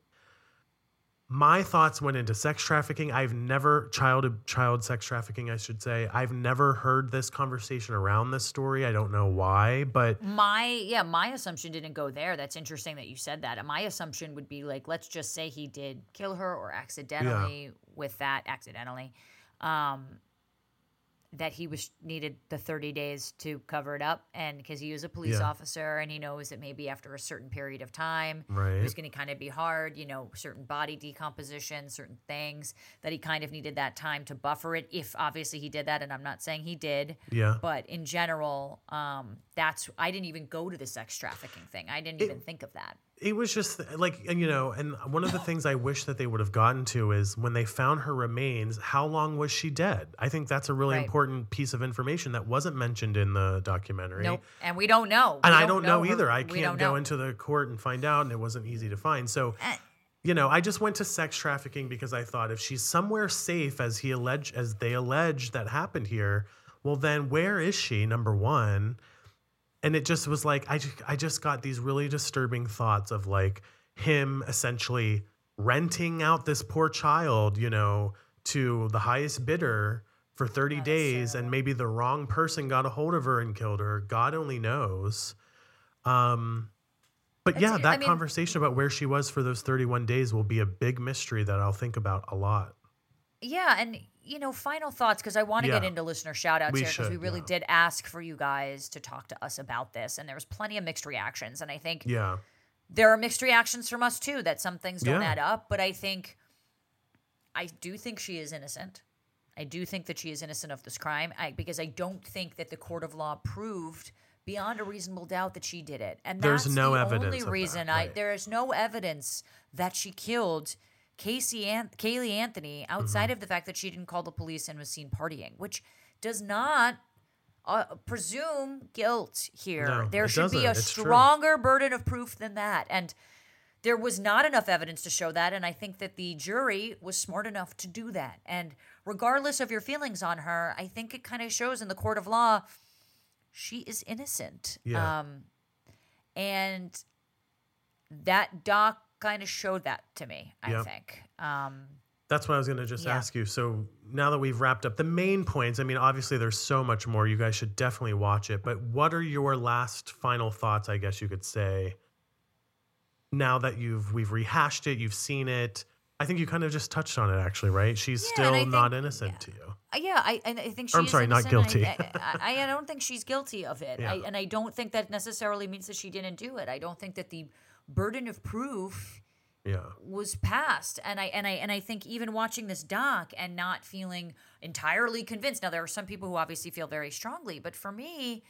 My thoughts went into sex trafficking. I've never, child child sex trafficking, I should say. I've never heard this conversation around this story. I don't know why, but My yeah, my assumption didn't go there. That's interesting that you said that. My assumption would be like, let's just say he did kill her or accidentally with that accidentally, um, that he was needed the thirty days to cover it up, and because he was a police Yeah. officer and he knows that maybe after a certain period of time, Right. it was going to kind of be hard, you know, certain body decomposition, certain things that he kind of needed that time to buffer it. If obviously he did that, and I'm not saying he did, yeah. but in general, um, that's I didn't even go to the sex trafficking thing. I didn't even think of that. It was just like, and you know, and one of the things I wish that they would have gotten to is when they found her remains, how long was she dead? I think that's a really Right. important piece of information that wasn't mentioned in the documentary. Nope, and we don't know. And We I don't know, her- either. I we can't don't go know. into the court and find out, and it wasn't easy to find. So, Eh. you know, I just went to sex trafficking because I thought if she's somewhere safe, as he allege, as they allege that happened here, well, then where is she? Number one. And it just was like, I just, I just got these really disturbing thoughts of like him essentially renting out this poor child, you know, to the highest bidder for thirty Not days, necessarily. and maybe the wrong person got a hold of her and killed her. God only knows. Um, but yeah, That's- that I mean- conversation about where she was for those thirty-one days will be a big mystery that I'll think about a lot. Yeah, and you know, final thoughts, because I want to Yeah. get into listener shout-outs We here, because we should, really yeah. did ask for you guys to talk to us about this, and there was plenty of mixed reactions, and I think Yeah. there are mixed reactions from us too, that some things don't Yeah. add up, but I think, I do think she is innocent. I do think that she is innocent of this crime, I, because I don't think that the court of law proved beyond a reasonable doubt that she did it. And There's that's no the evidence only of that, reason I right. there is no evidence that she killed Casey An- Kaylee Anthony outside Mm-hmm. of the fact that she didn't call the police and was seen partying, which does not uh, presume guilt here. No, there it should be a doesn't. It's true. stronger burden of proof than that. And there was not enough evidence to show that, and I think that the jury was smart enough to do that. And regardless of your feelings on her, I think it kind of shows in the court of law she is innocent. Yeah. Um, and that doc kind of showed that to me, I Yep. think. Um, That's what I was going to just Yeah. ask you. So now that we've wrapped up the main points, I mean, obviously there's so much more. You guys should definitely watch it. But what are your last final thoughts, I guess you could say, now that you've we've rehashed it, you've seen it? I think you kind of just touched on it, actually, right? She's Yeah, and I still not think- innocent yeah. to you. Uh, Yeah, I, and I think she's Or I'm sorry, not guilty. I, I, I don't think she's guilty of it. Yeah. I, and I don't think that necessarily means that she didn't do it. I don't think that the burden of proof Yeah. was passed. And I and I and I think even watching this doc and not feeling entirely convinced. Now there are some people who obviously feel very strongly, but for me,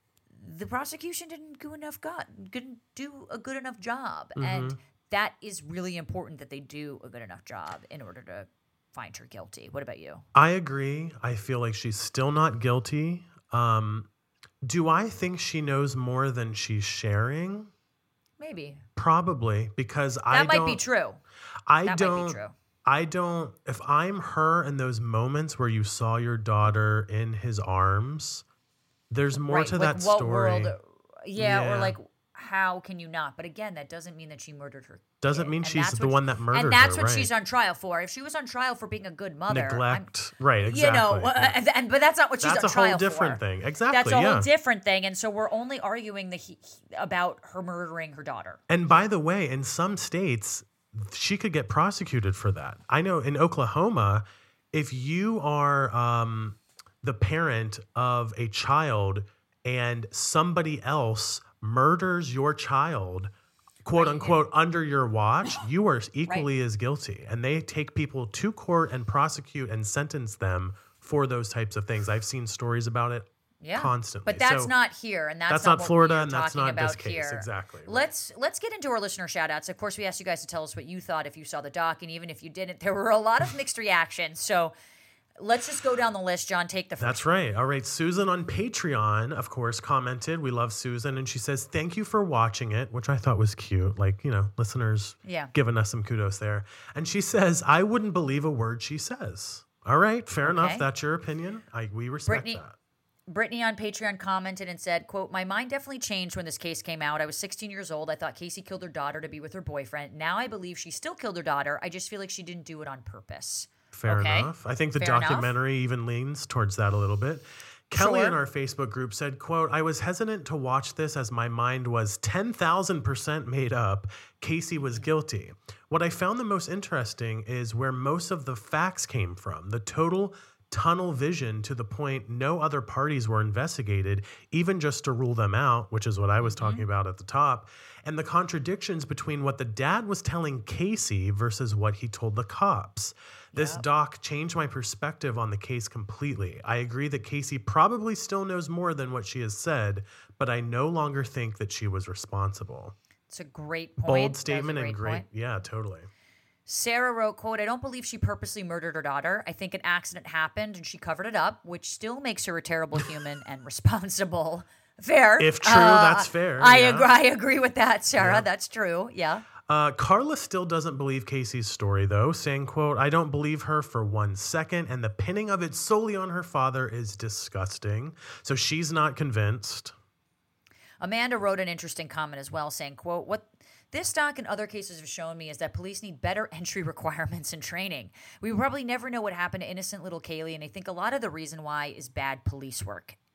the prosecution didn't do enough got didn't do a good enough job. Mm-hmm. And that is really important that they do a good enough job in order to find her guilty. What about you? I agree. I feel like she's still not guilty. Um, do I think she knows more than she's sharing? Maybe. Probably, because I That might don't. be true. I That don't. might be true. I don't. If I'm her in those moments where you saw your daughter in his arms, there's more Right, to like that what story. world? Yeah, Yeah. or like how can you not? But again, that doesn't mean that she murdered her. Doesn't kid. mean And she's that's the what- one that murdered And that's her, what right. she's on trial for. If she was on trial for being a good mother, I'm- Neglect. Right. Exactly. You know, uh, and, and- but that's not what she's That's on a trial whole different for. thing. Exactly. That's a yeah. whole different thing. And so we're only arguing the he, he- about her murdering her daughter. And by the way, in some states, she could get prosecuted for that. I know in Oklahoma, if you are um, the parent of a child and somebody else murders your child, quote unquote, under your watch, you are equally as guilty. And they take people to court and prosecute and sentence them for those types of things. I've seen stories about it Yeah, constantly. But that's So not here, and that's, that's not, not what Florida, we're and that's talking not this about case. here. Exactly, right. Let's let's get into our listener shout outs. Of course, we asked you guys to tell us what you thought if you saw the doc, and even if you didn't, there were a lot of mixed reactions. So let's just go down the list. John, take the first. That's right. All right. Susan on Patreon, of course, commented. We love Susan. And she says, thank you for watching it, which I thought was cute. Like, you know, listeners Yeah. giving us some kudos there. And she says, I wouldn't believe a word she says. All right. Fair enough. Okay. That's your opinion. I, we respect Brittany- that. Brittany on Patreon commented and said, quote, my mind definitely changed when this case came out. I was sixteen years old. I thought Casey killed her daughter to be with her boyfriend. Now I believe she still killed her daughter. I just feel like she didn't do it on purpose. Fair Okay. enough. I think the Fair enough. documentary even leans towards that a little bit. Kelly Sure. in our Facebook group said, quote, I was hesitant to watch this as my mind was ten thousand percent made up. Casey was guilty. What I found the most interesting is where most of the facts came from. The total tunnel vision to the point no other parties were investigated, even just to rule them out, which is what I was Mm-hmm. talking about at the top, and the contradictions between what the dad was telling Casey versus what he told the cops. This Yep. doc changed my perspective on the case completely. I agree that Casey probably still knows more than what she has said, but I no longer think that she was responsible. It's a great point. Bold That was a statement and great. point. Yeah, totally. Sarah wrote, quote, I don't believe she purposely murdered her daughter. I think an accident happened and she covered it up, which still makes her a terrible human and responsible. Fair. If true, that's fair, I, yeah. agree, I agree with that, Sarah. Yeah. That's true. Yeah. Uh, Carla still doesn't believe Casey's story, though, saying, quote, I don't believe her for one second, and the pinning of it solely on her father is disgusting. So she's not convinced. Amanda wrote an interesting comment as well, saying, quote, what this doc and other cases have shown me is that police need better entry requirements and training. We probably never know what happened to innocent little Kaylee, and I think a lot of the reason why is bad police work.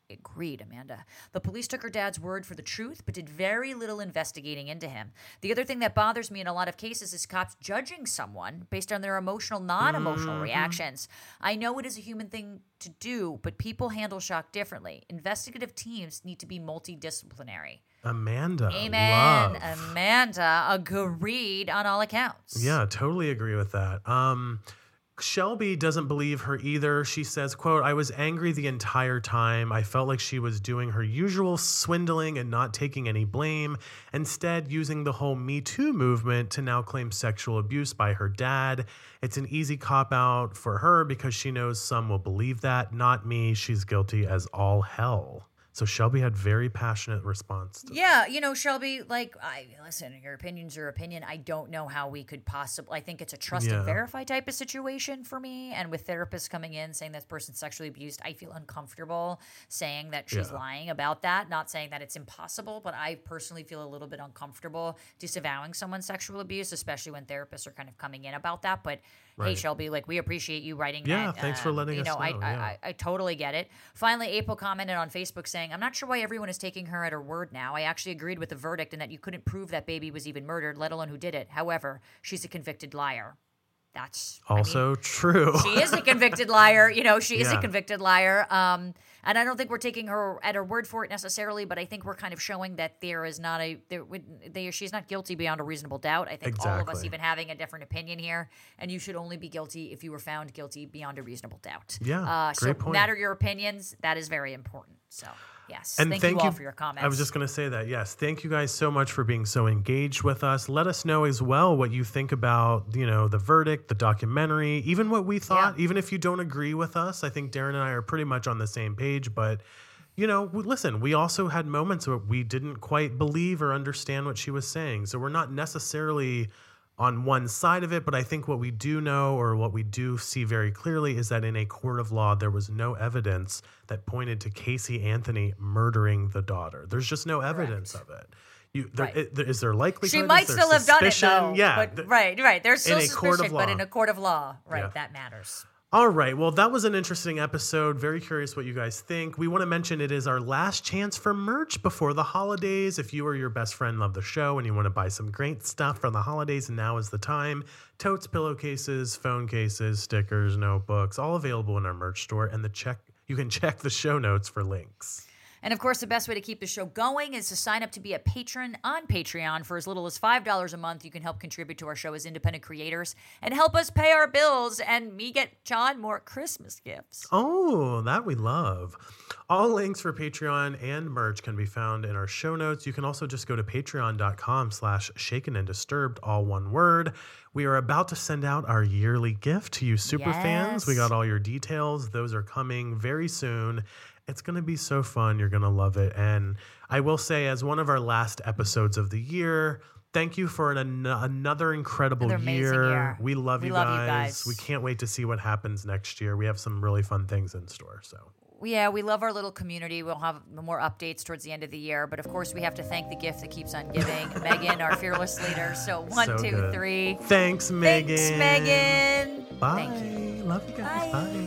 Agreed, Amanda. The police took her dad's word for the truth, but did very little investigating into him. The other thing that bothers me in a lot of cases is cops judging someone based on their emotional, non-emotional mm-hmm. reactions. I know it is a human thing to do, but people handle shock differently. Investigative teams need to be multidisciplinary. Amanda. Amen. Love. Amanda agreed on all accounts. Yeah, totally agree with that. Um... Shelby doesn't believe her either. She says, quote, I was angry the entire time. I felt like she was doing her usual swindling and not taking any blame, instead using the whole Me Too movement to now claim sexual abuse by her dad. It's an easy cop-out for her because she knows some will believe that. Not me. She's guilty as all hell. So Shelby had very passionate response to Yeah, that. You know, Shelby, like, I listen, your opinion's your opinion. I don't know how we could possibly, I think it's a trust Yeah. and verify type of situation for me. And with therapists coming in saying this person's sexually abused, I feel uncomfortable saying that she's Yeah. lying about that. Not saying that it's impossible, but I personally feel a little bit uncomfortable disavowing someone's sexual abuse, especially when therapists are kind of coming in about that. But hey, Right. Shelby, like, we appreciate you writing Yeah, that. thanks for letting you us know, I, know, I, yeah. I, I totally get it. Finally, April commented on Facebook saying, I'm not sure why everyone is taking her at her word now. I actually agreed with the verdict and that you couldn't prove that baby was even murdered, let alone who did it. However, she's a convicted liar. That's also I mean, true. She is a convicted liar. You know, she is Yeah. a convicted liar. Um, and I don't think we're taking her at her word for it necessarily, but I think we're kind of showing that there is not a, there, they, she's not guilty beyond a reasonable doubt. I think all of us Exactly. even having a different opinion here, and you should only be guilty if you were found guilty beyond a reasonable doubt. Yeah, Uh, so great point. matter your opinions. That is very important. So. Yes. And thank, thank you all you for your comments. I was just going to say that. Yes. Thank you guys so much for being so engaged with us. Let us know as well what you think about, you know, the verdict, the documentary, even what we thought, Yeah. even if you don't agree with us. I think Darren and I are pretty much on the same page, but you know, we, listen, we also had moments where we didn't quite believe or understand what she was saying. So we're not necessarily on one side of it, but I think what we do know or what we do see very clearly is that in a court of law, there was no evidence that pointed to Casey Anthony murdering the daughter. There's just no evidence Correct. of it. You, there, Right. it, there, is there likelihood? She might Is there still have done it, suspicion? though. Yeah. But, th- right, right. There's still in a court of suspicion, but law. in a court of law, right, Yeah. that matters. All right. Well, that was an interesting episode. Very curious what you guys think. We want to mention it is our last chance for merch before the holidays. If you or your best friend love the show and you want to buy some great stuff for the holidays, now is the time. Totes, pillowcases, phone cases, stickers, notebooks, all available in our merch store. And the check you can check the show notes for links. And of course, the best way to keep the show going is to sign up to be a patron on Patreon. For as little as five dollars a month, you can help contribute to our show as independent creators and help us pay our bills and me get John more Christmas gifts. Oh, that we love. All links for Patreon and merch can be found in our show notes. You can also just go to patreon.com slash shaken and disturbed, all one word. We are about to send out our yearly gift to you super fans. We Yes. got all your details. Those are coming very soon. It's going to be so fun. You're going to love it. And I will say, as one of our last episodes of the year, thank you for an, another incredible Another amazing year. year. We love, We you, love you guys. guys. We can't wait to see what happens next year. We have some really fun things in store. So. Yeah, we love our little community. We'll have more updates towards the end of the year. But of course, we have to thank the gift that keeps on giving, Megan, our fearless leader. So one, So two, good. three. Thanks, Megan. Thanks, Megan. Bye. Thank you. Love you guys. Bye.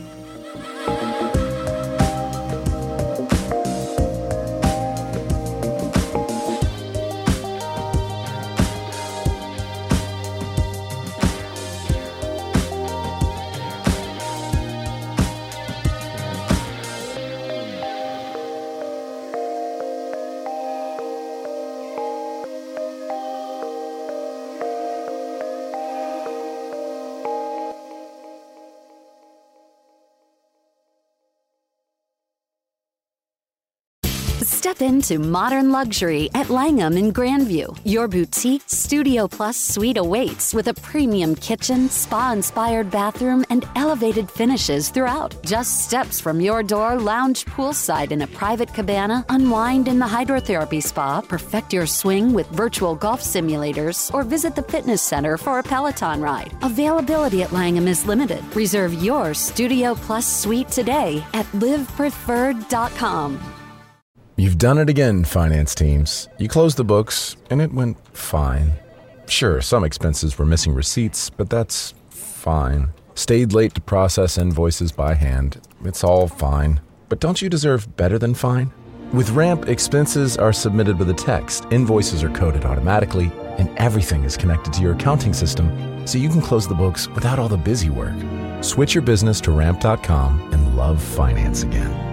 Bye. Step into modern luxury at Langham in Grandview. Your boutique Studio Plus suite awaits with a premium kitchen, spa-inspired bathroom, and elevated finishes throughout. Just steps from your door, lounge poolside in a private cabana, unwind in the hydrotherapy spa, perfect your swing with virtual golf simulators, or visit the fitness center for a Peloton ride. Availability at Langham is limited. Reserve your Studio Plus suite today at live preferred dot com. You've done it again, finance teams. You closed the books, and it went fine. Sure, some expenses were missing receipts, but that's fine. Stayed late to process invoices by hand. It's all fine. But don't you deserve better than fine? With Ramp, expenses are submitted with a text, invoices are coded automatically, and everything is connected to your accounting system so you can close the books without all the busy work. Switch your business to ramp dot com and love finance again.